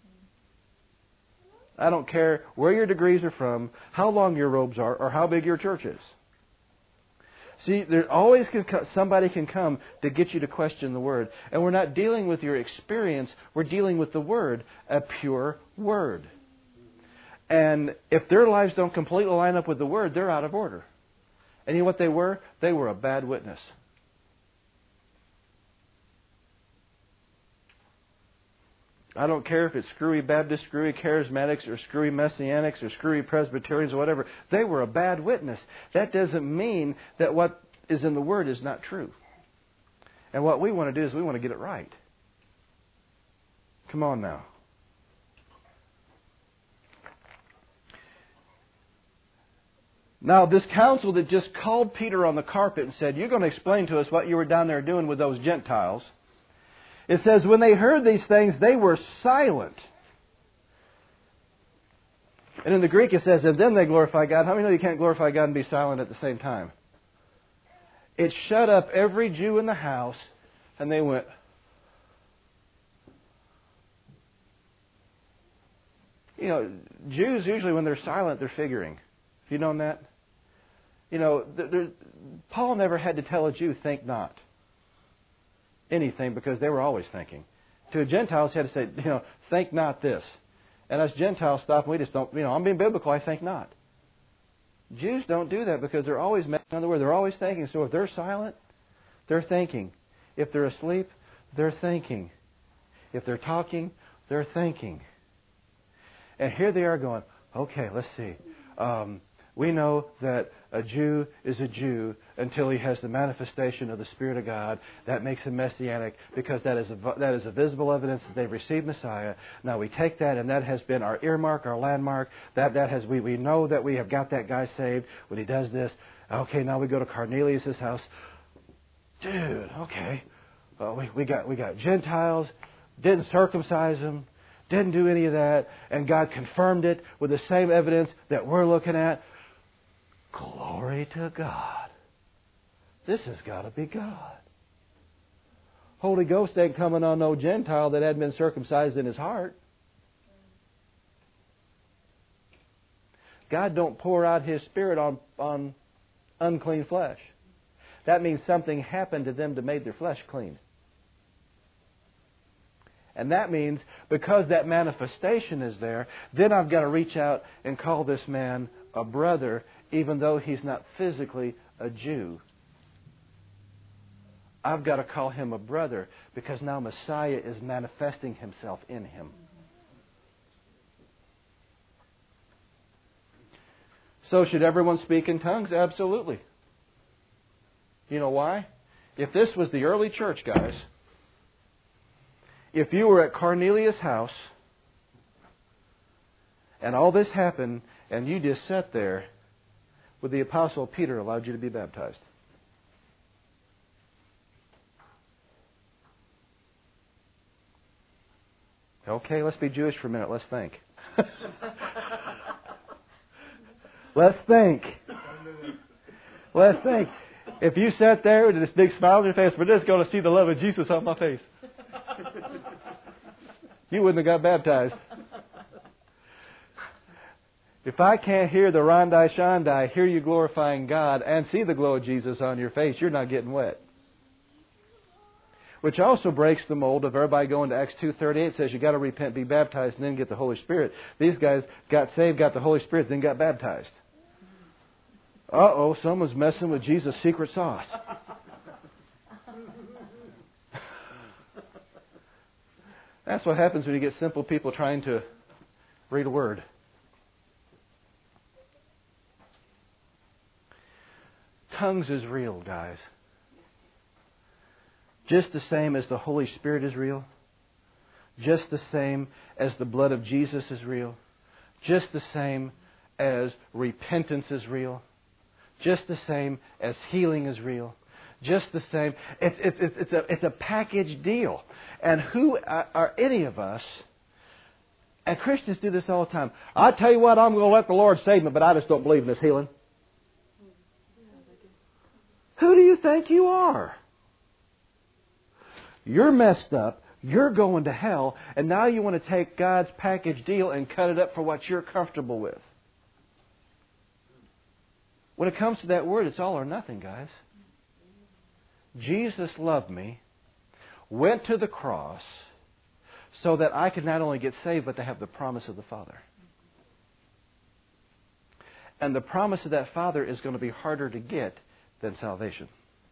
I don't care where your degrees are from, how long your robes are, or how big your church is. See, there always somebody can come to get you to question the Word. And we're not dealing with your experience, we're dealing with the Word, a pure Word. And if their lives don't completely line up with the Word, they're out of order. And you know what they were? They were a bad witness. I don't care if it's screwy Baptists, screwy Charismatics, or screwy Messianics, or screwy Presbyterians, or whatever. They were a bad witness. That doesn't mean that what is in the Word is not true. And what we want to do is we want to get it right. Come on now. Now, this council that just called Peter on the carpet and said, you're going to explain to us what you were down there doing with those Gentiles. It says, when they heard these things, they were silent. And in the Greek it says, and then they glorify God. How many know you can't glorify God and be silent at the same time? It shut up every Jew in the house, and they went, you know, Jews usually when they're silent, they're figuring. Have you known that? You know, Paul never had to tell a Jew, think not anything, because they were always thinking. To Gentiles, he had to say, you know, think not this. And us Gentiles stop and we just don't, you know, I'm being biblical, I think not. Jews don't do that because they're always making on the word. They're always thinking. So if they're silent, they're thinking. If they're asleep, they're thinking. If they're talking, they're thinking. And here they are going, okay, let's see. We know that a Jew is a Jew until he has the manifestation of the Spirit of God. That makes him Messianic because that is a visible evidence that they've received Messiah. Now we take that, and that has been our earmark, our landmark. We know that we have got that guy saved when he does this. Okay, now we go to Cornelius' house. Dude, okay. We got Gentiles, didn't circumcise them, didn't do any of that, and God confirmed it with the same evidence that we're looking at. Glory to God. This has got to be God. Holy Ghost ain't coming on no Gentile that hadn't been circumcised in his heart. God don't pour out His Spirit on unclean flesh. That means something happened to them to make their flesh clean. And that means because that manifestation is there, then I've got to reach out and call this man a brother, even though he's not physically a Jew. I've got to call him a brother because now Messiah is manifesting Himself in him. So should everyone speak in tongues? Absolutely. You know why? If this was the early church, guys, if you were at Cornelius' house and all this happened and you just sat there, would the Apostle Peter allowed you to be baptized? Okay, let's be Jewish for a minute. Let's think. Let's think. Let's think. If you sat there with this big smile on your face, we're just going to see the love of Jesus on my face, you wouldn't have got baptized. If I can't hear the Rondai Shandai, hear you glorifying God, and see the glow of Jesus on your face, you're not getting wet. Which also breaks the mold of everybody going to Acts 2:38. Says you got to repent, be baptized, and then get the Holy Spirit. These guys got saved, got the Holy Spirit, then got baptized. Uh-oh, someone's messing with Jesus' secret sauce. That's what happens when you get simple people trying to read a word. Tongues is real, guys. Just the same as the Holy Spirit is real. Just the same as the blood of Jesus is real. Just the same as repentance is real. Just the same as healing is real. Just the same. It's a package deal. And who are any of us, and Christians do this all the time, I tell you what, I'm going to let the Lord save me, but I just don't believe in this healing. Who do you think you are? You're messed up, you're going to hell, and now you want to take God's package deal and cut it up for what you're comfortable with. When it comes to that word, it's all or nothing, guys. Jesus loved me, went to the cross, so that I could not only get saved, but to have the promise of the Father. And the promise of that Father is going to be harder to get than salvation.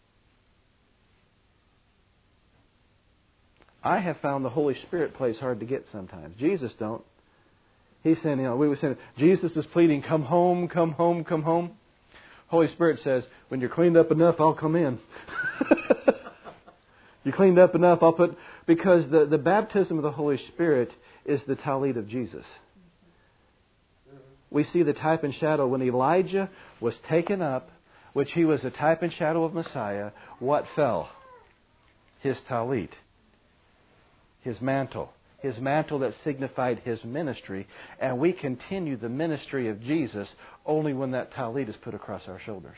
I have found the Holy Spirit plays hard to get sometimes. Jesus don't. He's saying, we were saying, Jesus is pleading, come home, come home, come home. Holy Spirit says, when you're cleaned up enough, I'll come in. You cleaned up enough, I'll put... Because the baptism of the Holy Spirit is the talit of Jesus. We see the type and shadow when Elijah was taken up, which he was a type and shadow of Messiah. What fell? His talit. His mantle. His mantle that signified His ministry. And we continue the ministry of Jesus only when that talit is put across our shoulders.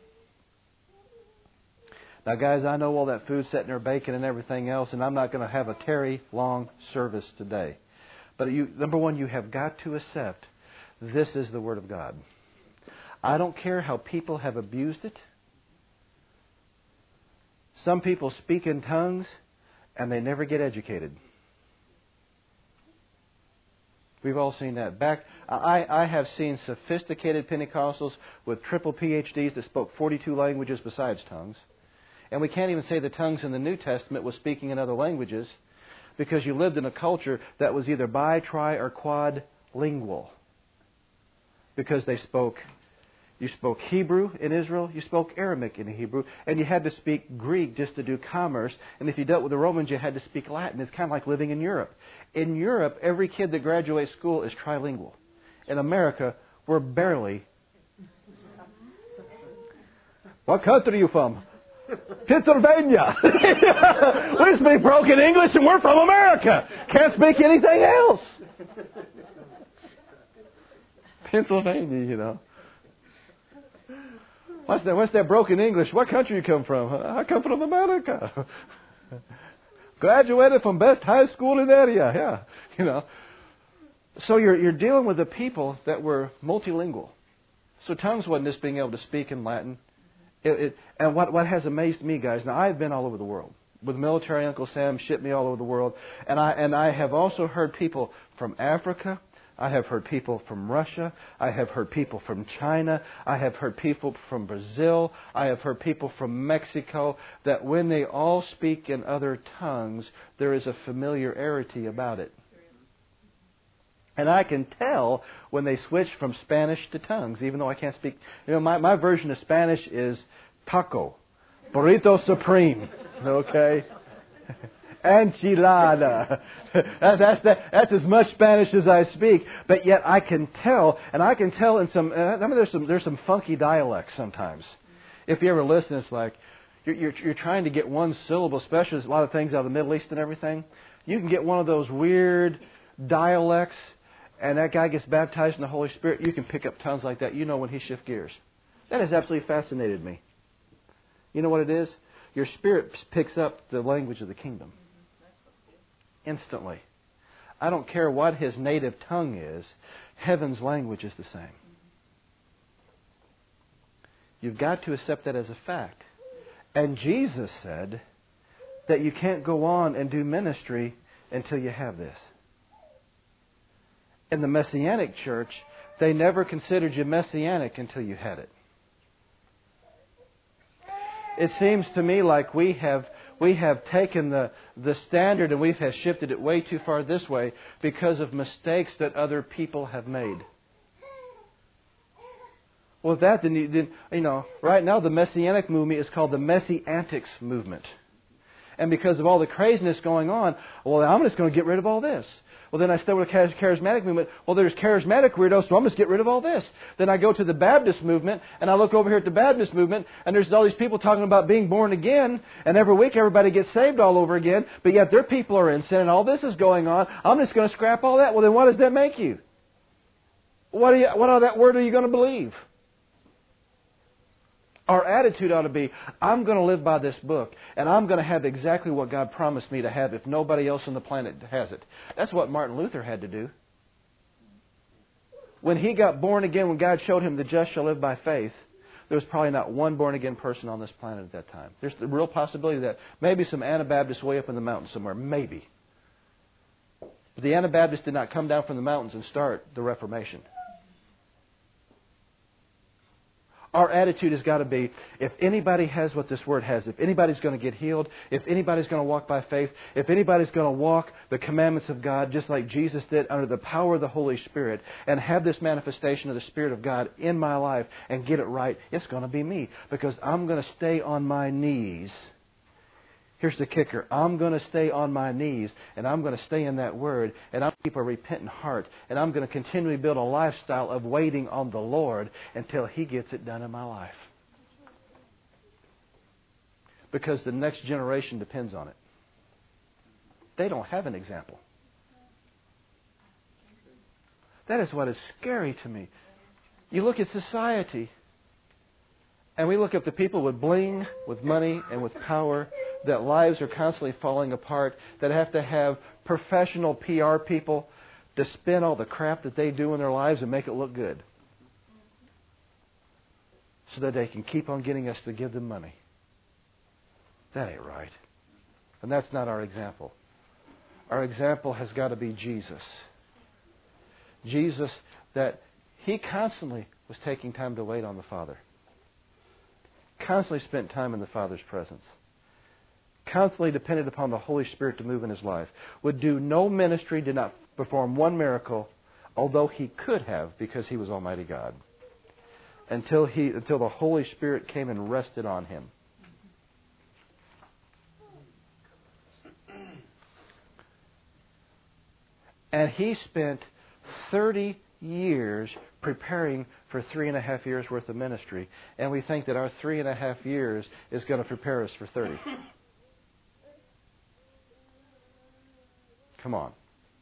Now, guys, I know all that food sitting there baking and everything else, and I'm not going to have a tarry long service today. But number one, you have got to accept this is the Word of God. I don't care how people have abused it. Some people speak in tongues and they never get educated. We've all seen that. I have seen sophisticated Pentecostals with triple PhDs that spoke 42 languages besides tongues. And we can't even say the tongues in the New Testament was speaking in other languages because you lived in a culture that was either bi, tri, or quadlingual. Because you spoke Hebrew in Israel, you spoke Aramaic in Hebrew, and you had to speak Greek just to do commerce. And if you dealt with the Romans, you had to speak Latin. It's kind of like living in Europe. In Europe, every kid that graduates school is trilingual. In America, we're barely... What country are you from? Pennsylvania. We speak broken English and we're from America. Can't speak anything else. Pennsylvania, What's that broken English? What country you come from? I come from America. Graduated from best high school in the area. Yeah, So you're dealing with the people that were multilingual. So tongues wasn't just being able to speak in Latin. And what has amazed me, guys, now I've been all over the world. With military, Uncle Sam shipped me all over the world. And I have also heard people from Africa. I have heard people from Russia. I have heard people from China. I have heard people from Brazil. I have heard people from Mexico. That when they all speak in other tongues, there is a familiarity about it. And I can tell when they switch from Spanish to tongues, even though I can't speak. My version of Spanish is taco, burrito supreme, okay? Enchilada. That's as much Spanish as I speak, but yet I can tell, and I can tell in some. There's some funky dialects sometimes. If you ever listen, it's like you're trying to get one syllable, especially a lot of things out of the Middle East and everything. You can get one of those weird dialects, and that guy gets baptized in the Holy Spirit. You can pick up tongues like that. When he shifts gears. That has absolutely fascinated me. You know what it is? Your spirit picks up the language of the kingdom. Instantly. I don't care what his native tongue is. Heaven's language is the same. You've got to accept that as a fact. And Jesus said that you can't go on and do ministry until you have this. In the Messianic church, they never considered you Messianic until you had it. It seems to me like we have taken the standard and we have shifted it way too far this way because of mistakes that other people have made. Well, then right now the Messianic movement is called the Messiantics movement. And because of all the craziness going on, well, I'm just going to get rid of all this. Well, then I stay with the charismatic movement. Well, there's charismatic weirdos, so I'm just get rid of all this. Then I go to the Baptist movement, and I look over here at the Baptist movement, and there's all these people talking about being born again, and every week everybody gets saved all over again, but yet their people are in sin, and all this is going on. I'm just going to scrap all that. Well, then what does that make you? What out of that word are you going to believe? Our attitude ought to be, I'm going to live by this book, and I'm going to have exactly what God promised me to have if nobody else on the planet has it. That's what Martin Luther had to do. When he got born again, when God showed him the just shall live by faith, there was probably not one born-again person on this planet at that time. There's the real possibility that maybe some Anabaptists way up in the mountains somewhere, maybe. But the Anabaptists did not come down from the mountains and start the Reformation. Our attitude has got to be, if anybody has what this Word has, if anybody's going to get healed, if anybody's going to walk by faith, if anybody's going to walk the commandments of God just like Jesus did under the power of the Holy Spirit and have this manifestation of the Spirit of God in my life and get it right, it's going to be me. Because I'm going to stay on my knees. Here's the kicker. I'm going to stay on my knees, and I'm going to stay in that Word, and I'm going to keep a repentant heart, and I'm going to continually build a lifestyle of waiting on the Lord until He gets it done in my life. Because the next generation depends on it. They don't have an example. That is what is scary to me. You look at society, and we look at the people with bling, with money, and with power, that lives are constantly falling apart, that have to have professional PR people to spin all the crap that they do in their lives and make it look good. So that they can keep on getting us to give them money. That ain't right. And that's not our example. Our example has got to be Jesus. Jesus, that He constantly was taking time to wait on the Father. Constantly spent time in the Father's presence. Constantly depended upon the Holy Spirit to move in His life. Would do no ministry, did not perform one miracle, although He could have because He was Almighty God. Until the Holy Spirit came and rested on Him. And He spent 30 years preparing for 3.5 years worth of ministry. And we think that our 3.5 years is going to prepare us for 30. Come on.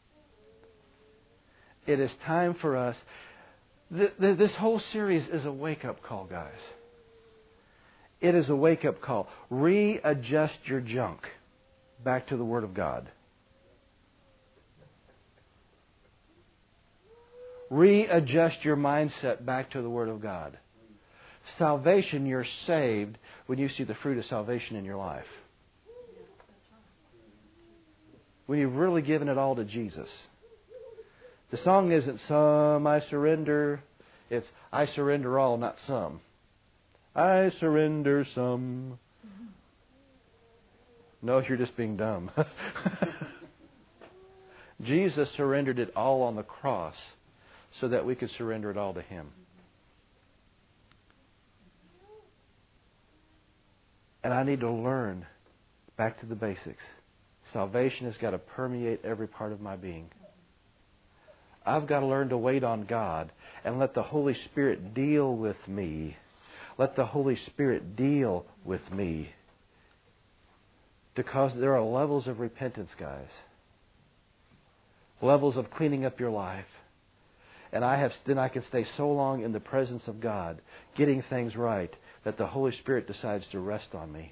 It is time for us. This whole series is a wake-up call, guys. It is a wake-up call. Readjust your junk back to the Word of God. Readjust your mindset back to the Word of God. Salvation, you're saved when you see the fruit of salvation in your life. When you've really given it all to Jesus. The song isn't some I surrender. It's I surrender all, not some. I surrender some. No, you're just being dumb. Jesus surrendered it all on the cross so that we could surrender it all to Him. And I need to learn back to the basics. Salvation has got to permeate every part of my being. I've got to learn to wait on God and let the Holy Spirit deal with me. Let the Holy Spirit deal with me. Because there are levels of repentance, guys. Levels of cleaning up your life. And then I can stay so long in the presence of God, getting things right, that the Holy Spirit decides to rest on me.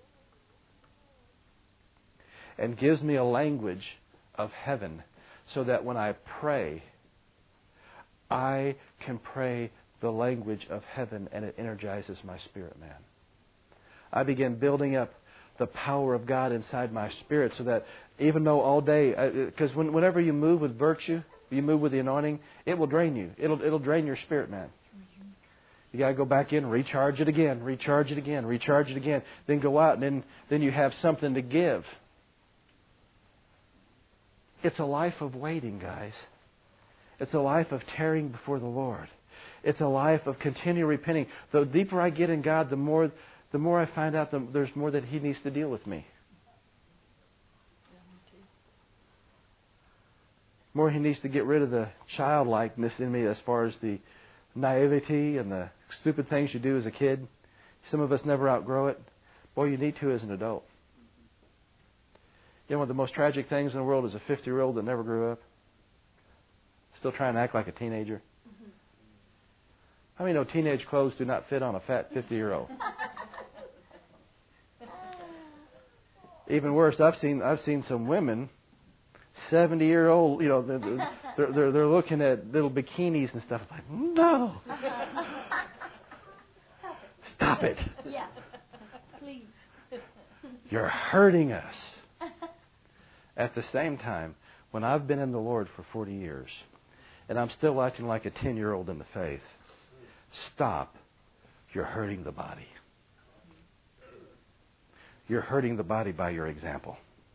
And gives me a language of heaven so that when I pray, I can pray the language of heaven, and it energizes my spirit, man. I begin building up the power of God inside my spirit so that even though all day, because whenever you move with virtue, you move with the anointing, it will drain you. It'll drain your spirit, man. You got to go back in, recharge it again, recharge it again, recharge it again. Then go out, and then you have something to give. It's a life of waiting, guys. It's a life of tarrying before the Lord. It's a life of continual repenting. The deeper I get in God, the more I find out there's more that He needs to deal with me. More He needs to get rid of the childlikeness in me as far as the naivety and the stupid things you do as a kid. Some of us never outgrow it. Boy, you need to as an adult. You know, one of the most tragic things in the world is a 50-year-old that never grew up. Still trying to act like a teenager. How many know teenage clothes do not fit on a fat 50-year-old? Even worse, I've seen some women, 70-year-old, you know, they're looking at little bikinis and stuff. It's like, no, stop it. Yeah, please. You're hurting us. At the same time, when I've been in the Lord for 40 years, and I'm still acting like a 10-year-old in the faith, stop. You're hurting the body. You're hurting the body by your example.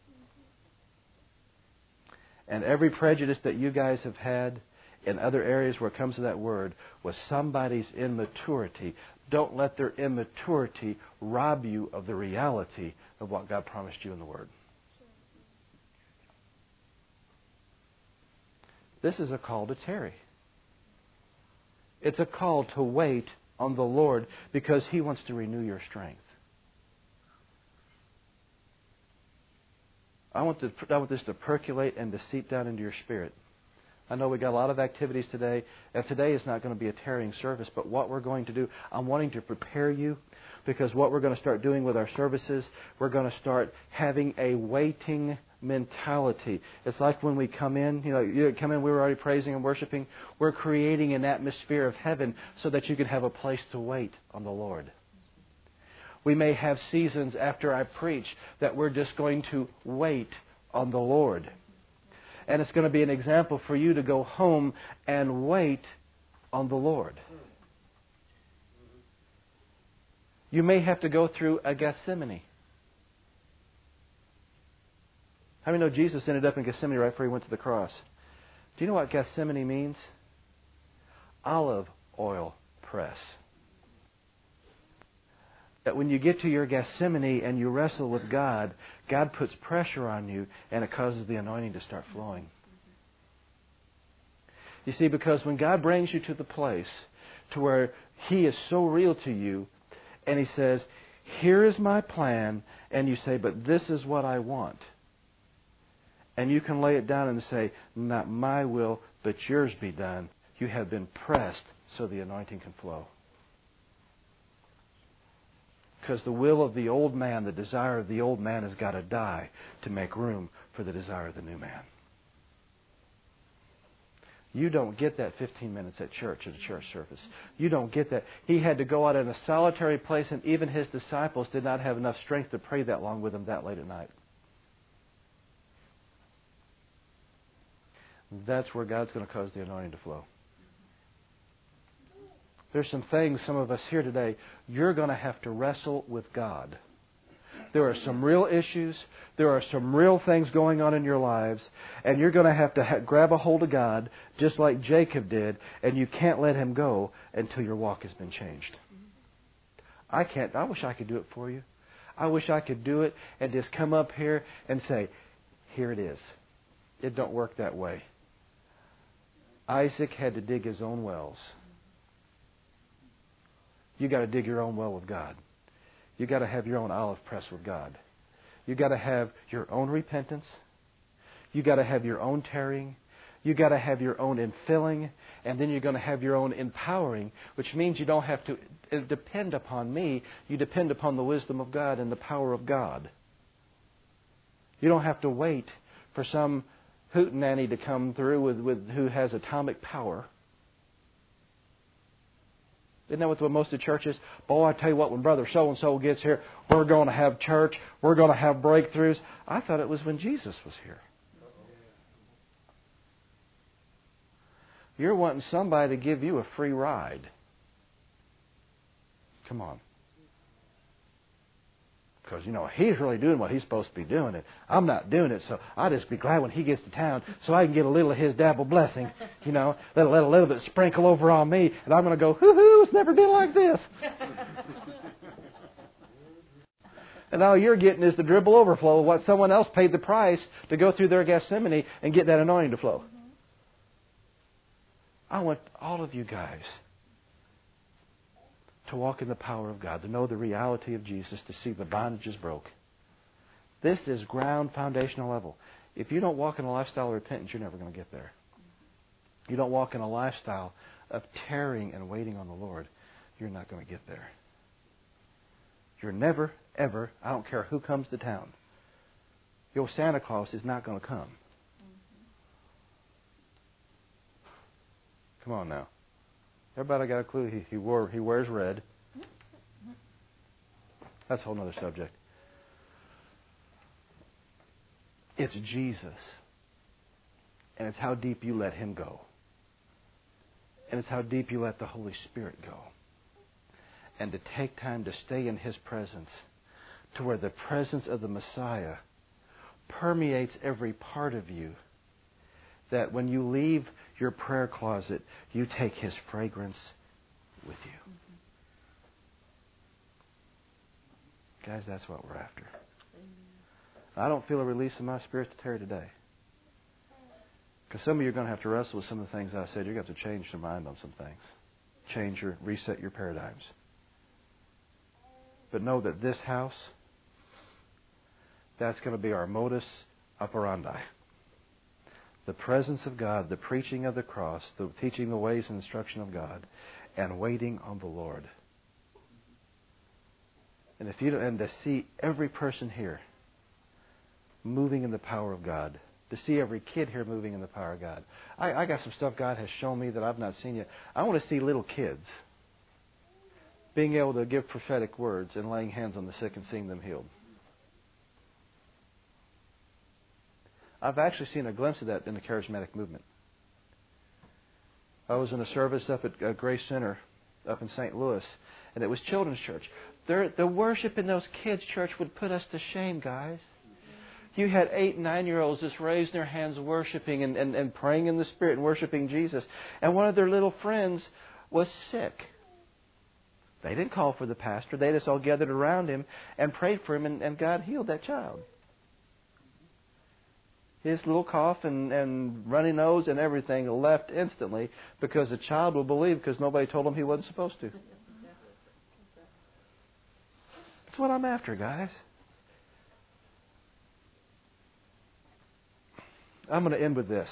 And every prejudice that you guys have had in other areas where it comes to that word was somebody's immaturity. Don't let their immaturity rob you of the reality of what God promised you in the Word. This is a call to tarry. It's a call to wait on the Lord because He wants to renew your strength. I want this to percolate and to seep down into your spirit. I know we got a lot of activities today, and today is not going to be a tarrying service, but what we're going to do, I'm wanting to prepare you, because what we're going to start doing with our services, we're going to start having a waiting mentality. It's like when we come in, you come in, we were already praising and worshiping. We're creating an atmosphere of heaven so that you can have a place to wait on the Lord. We may have seasons after I preach that we're just going to wait on the Lord. And it's going to be an example for you to go home and wait on the Lord. You may have to go through a Gethsemane. How many know Jesus ended up in Gethsemane right before He went to the cross? Do you know what Gethsemane means? Olive oil press. That when you get to your Gethsemane and you wrestle with God, God puts pressure on you and it causes the anointing to start flowing. You see, because when God brings you to the place to where He is so real to you and He says, here is my plan, and you say, but this is what I want. And you can lay it down and say, not my will, but yours be done. You have been pressed so the anointing can flow. Because the will of the old man, the desire of the old man has got to die to make room for the desire of the new man. You don't get that 15 minutes at church, at a church service. You don't get that. He had to go out in a solitary place, and even His disciples did not have enough strength to pray that long with Him that late at night. That's where God's going to cause the anointing to flow. There's some things, some of us here today, you're going to have to wrestle with God. There are some real issues. There are some real things going on in your lives. And you're going to have to grab a hold of God, just like Jacob did. And you can't let Him go until your walk has been changed. I can't. I wish I could do it for you. I wish I could do it and just come up here and say, here it is. It don't work that way. Isaac had to dig his own wells. You got to dig your own well with God. You got to have your own olive press with God. You got to have your own repentance. You got to have your own tarrying. You got to have your own infilling, and then you're going to have your own empowering, which means you don't have to depend upon me. You depend upon the wisdom of God and the power of God. You don't have to wait for some hootenanny to come through with who has atomic power. Isn't that what most of the church is? Boy, I tell you what, when Brother so-and-so gets here, we're going to have church. We're going to have breakthroughs. I thought it was when Jesus was here. You're wanting somebody to give you a free ride. Come on. Because, He's really doing what He's supposed to be doing. And I'm not doing it, so I'll just be glad when He gets to town so I can get a little of His dabble blessing. Let a little bit sprinkle over on me. And I'm going to go, hoo-hoo, it's never been like this. And all you're getting is the dribble overflow of what someone else paid the price to go through their Gethsemane and get that anointing to flow. I want all of you guys to walk in the power of God, to know the reality of Jesus, to see the bondages broke. This is ground foundational level. If you don't walk in a lifestyle of repentance, you're never going to get there. You don't walk in a lifestyle of tarrying and waiting on the Lord, you're not going to get there. You're never, ever, I don't care who comes to town, your Santa Claus is not going to come. Come on now. Everybody got a clue he wears red. That's a whole other subject. It's Jesus. And it's how deep you let Him go. And it's how deep you let the Holy Spirit go. And to take time to stay in His presence, to where the presence of the Messiah permeates every part of you, that when you leave your prayer closet, you take His fragrance with you. Guys, that's what we're after. I don't feel a release in my spirit to tarry today. Because some of you are going to have to wrestle with some of the things I said. You're going to have to change your mind on some things. Reset your paradigms. But know that this house, that's going to be our modus operandi. The presence of God, the preaching of the cross, the teaching the ways and instruction of God, and waiting on the Lord. And to see every person here moving in the power of God, to see every kid here moving in the power of God. I got some stuff God has shown me that I've not seen yet. I want to see little kids being able to give prophetic words and laying hands on the sick and seeing them healed. I've actually seen a glimpse of that in the charismatic movement. I was in a service up at Grace Center up in St. Louis, and it was children's church. The worship in those kids' church would put us to shame, guys. You had 8 and 9-year-olds just raising their hands worshiping and praying in the Spirit and worshiping Jesus. And one of their little friends was sick. They didn't call for the pastor. They just all gathered around him and prayed for him, and God healed that child. His little cough and runny nose and everything left instantly because the child will believe because nobody told him he wasn't supposed to. That's what I'm after, guys. I'm going to end with this.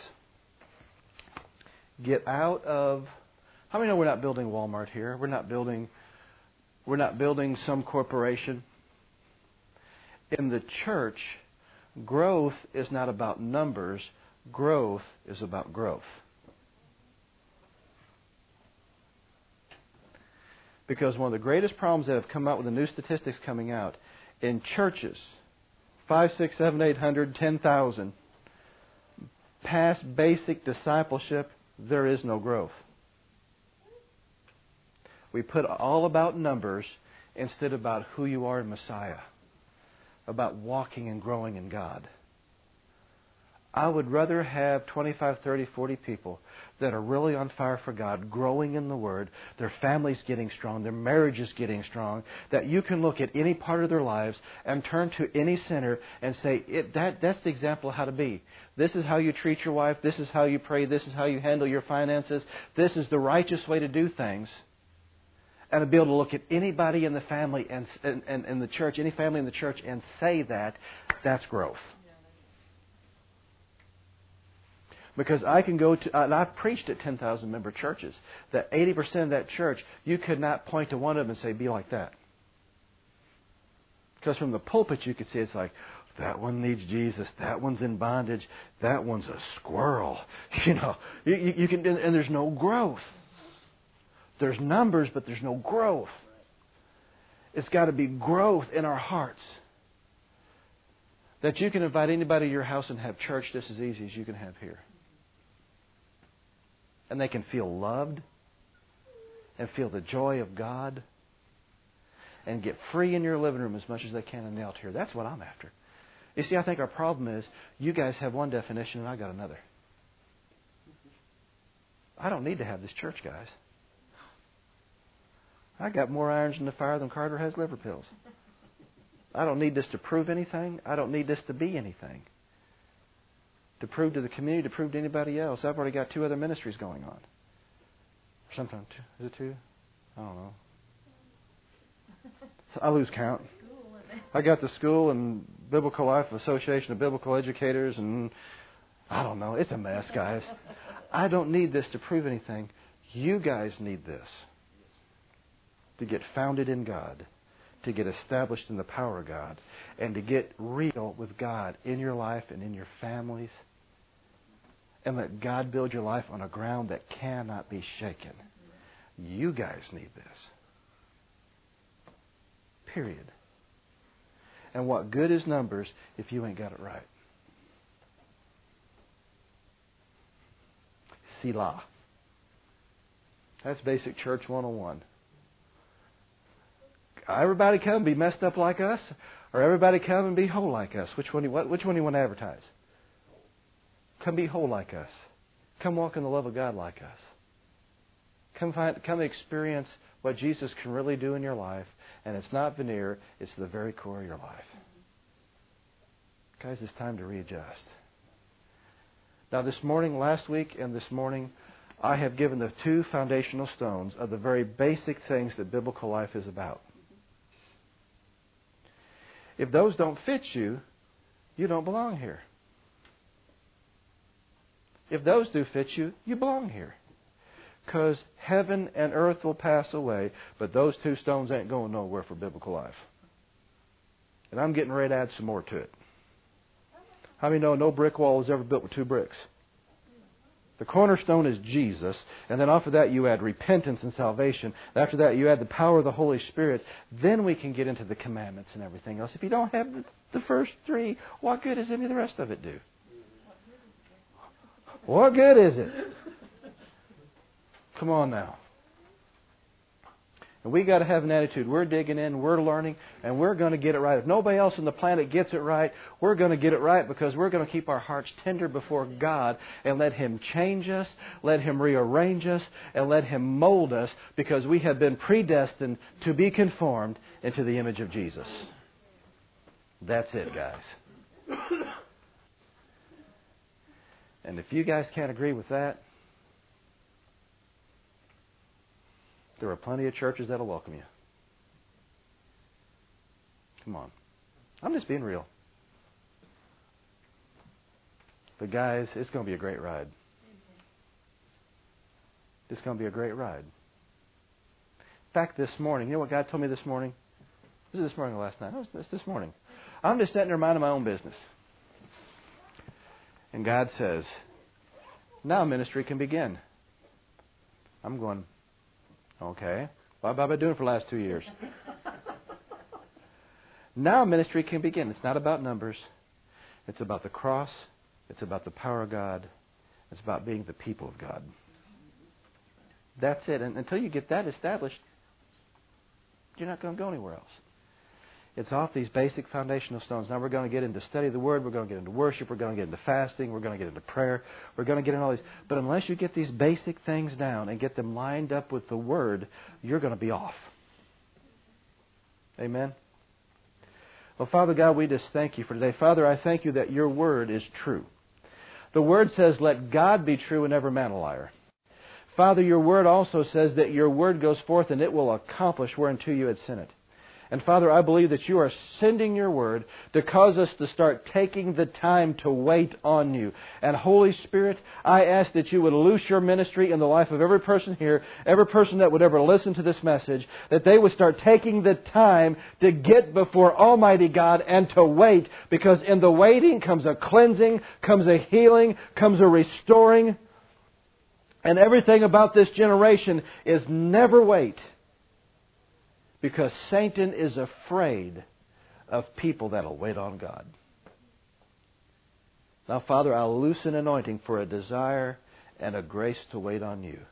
Get out of... How many know we're not building Walmart here? We're not building some corporation. In the church, growth is not about numbers. Growth is about growth. Because one of the greatest problems that have come out with the new statistics coming out, in churches, 5, 6, 7, 800, 10,000, past basic discipleship, there is no growth. We put all about numbers instead about who you are in Messiah, about walking and growing in God. I would rather have 25, 30, 40 people that are really on fire for God, growing in the Word, their families getting strong, their marriages getting strong, that you can look at any part of their lives and turn to any center and say, that's the example of how to be. This is how you treat your wife. This is how you pray. This is how you handle your finances. This is the righteous way to do things. And to be able to look at anybody in the family and in the church, any family in the church, and say that's growth. Because I can go to, and I've preached at 10,000 member churches, that 80% of that church, you could not point to one of them and say, be like that. Because from the pulpit you could see it's like, that one needs Jesus, that one's in bondage, that one's a squirrel. You know, you can, and there's no growth. There's numbers, but there's no growth. It's got to be growth in our hearts. That you can invite anybody to your house and have church just as easy as you can have here. And they can feel loved and feel the joy of God and get free in your living room as much as they can in the altar. That's what I'm after. You see, I think our problem is you guys have one definition and I got another. I don't need to have this church, guys. I got more irons in the fire than Carter has liver pills. I don't need this to prove anything. I don't need this to be anything. To prove to the community, to prove to anybody else. I've already got 2 other ministries going on. Sometimes 2. Is it 2? I don't know. I lose count. I got the school and Biblical Life Association of Biblical Educators, and I don't know. It's a mess, guys. I don't need this to prove anything. You guys need this to get founded in God, to get established in the power of God, and to get real with God in your life and in your families, and let God build your life on a ground that cannot be shaken. You guys need this. Period. And what good is numbers if you ain't got it right? Selah. That's basic church 101. Everybody come and be messed up like us, or everybody come and be whole like us? Which one do you want to advertise? Come be whole like us. Come walk in the love of God like us. Come experience what Jesus can really do in your life. And it's not veneer, it's the very core of your life. Guys, it's time to readjust. Now this morning, last week and this morning, I have given the 2 foundational stones of the very basic things that biblical life is about. If those don't fit you, you don't belong here. If those do fit you, you belong here. Because heaven and earth will pass away, but those 2 stones ain't going nowhere for biblical life. And I'm getting ready to add some more to it. How many know no brick wall is ever built with 2 bricks? The cornerstone is Jesus, and then off of that you add repentance and salvation. After that you add the power of the Holy Spirit. Then we can get into the commandments and everything else. If you don't have the first 3, what good does any of the rest of it do? What good is it? Come on now. And we got to have an attitude. We're digging in, we're learning, and we're going to get it right. If nobody else on the planet gets it right, we're going to get it right because we're going to keep our hearts tender before God and let Him change us, let Him rearrange us, and let Him mold us because we have been predestined to be conformed into the image of Jesus. That's it, guys. And if you guys can't agree with that, there are plenty of churches that'll welcome you. Come on. I'm just being real. But guys, it's going to be a great ride. It's going to be a great ride. In fact, this morning, you know what God told me this morning? Was it this morning or last night? No, it's this morning. I'm just sitting there minding my own business. And God says, now ministry can begin. I'm going, okay. What have I been doing for the last 2 years? Now ministry can begin. It's not about numbers. It's about the cross. It's about the power of God. It's about being the people of God. That's it. And until you get that established, you're not going to go anywhere else. It's off these basic foundational stones. Now we're going to get into study of the Word. We're going to get into worship. We're going to get into fasting. We're going to get into prayer. We're going to get into all these. But unless you get these basic things down and get them lined up with the Word, you're going to be off. Amen? Well, Father God, we just thank you for today. Father, I thank you that your Word is true. The Word says, let God be true and every man a liar. Father, your Word also says that your Word goes forth and it will accomplish whereunto you had sent it. And Father, I believe that you are sending your Word to cause us to start taking the time to wait on you. And Holy Spirit, I ask that you would loose your ministry in the life of every person here, every person that would ever listen to this message, that they would start taking the time to get before Almighty God and to wait, because in the waiting comes a cleansing, comes a healing, comes a restoring. And everything about this generation is never wait. Because Satan is afraid of people that'll wait on God. Now, Father, I loose an anointing for a desire and a grace to wait on You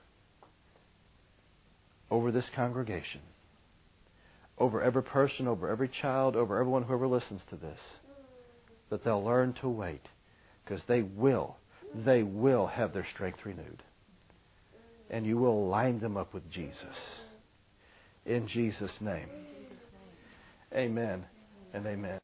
over this congregation, over every person, over every child, over everyone, whoever listens to this, that they'll learn to wait, because they will have their strength renewed. And You will line them up with Jesus. In Jesus' name. Amen and amen.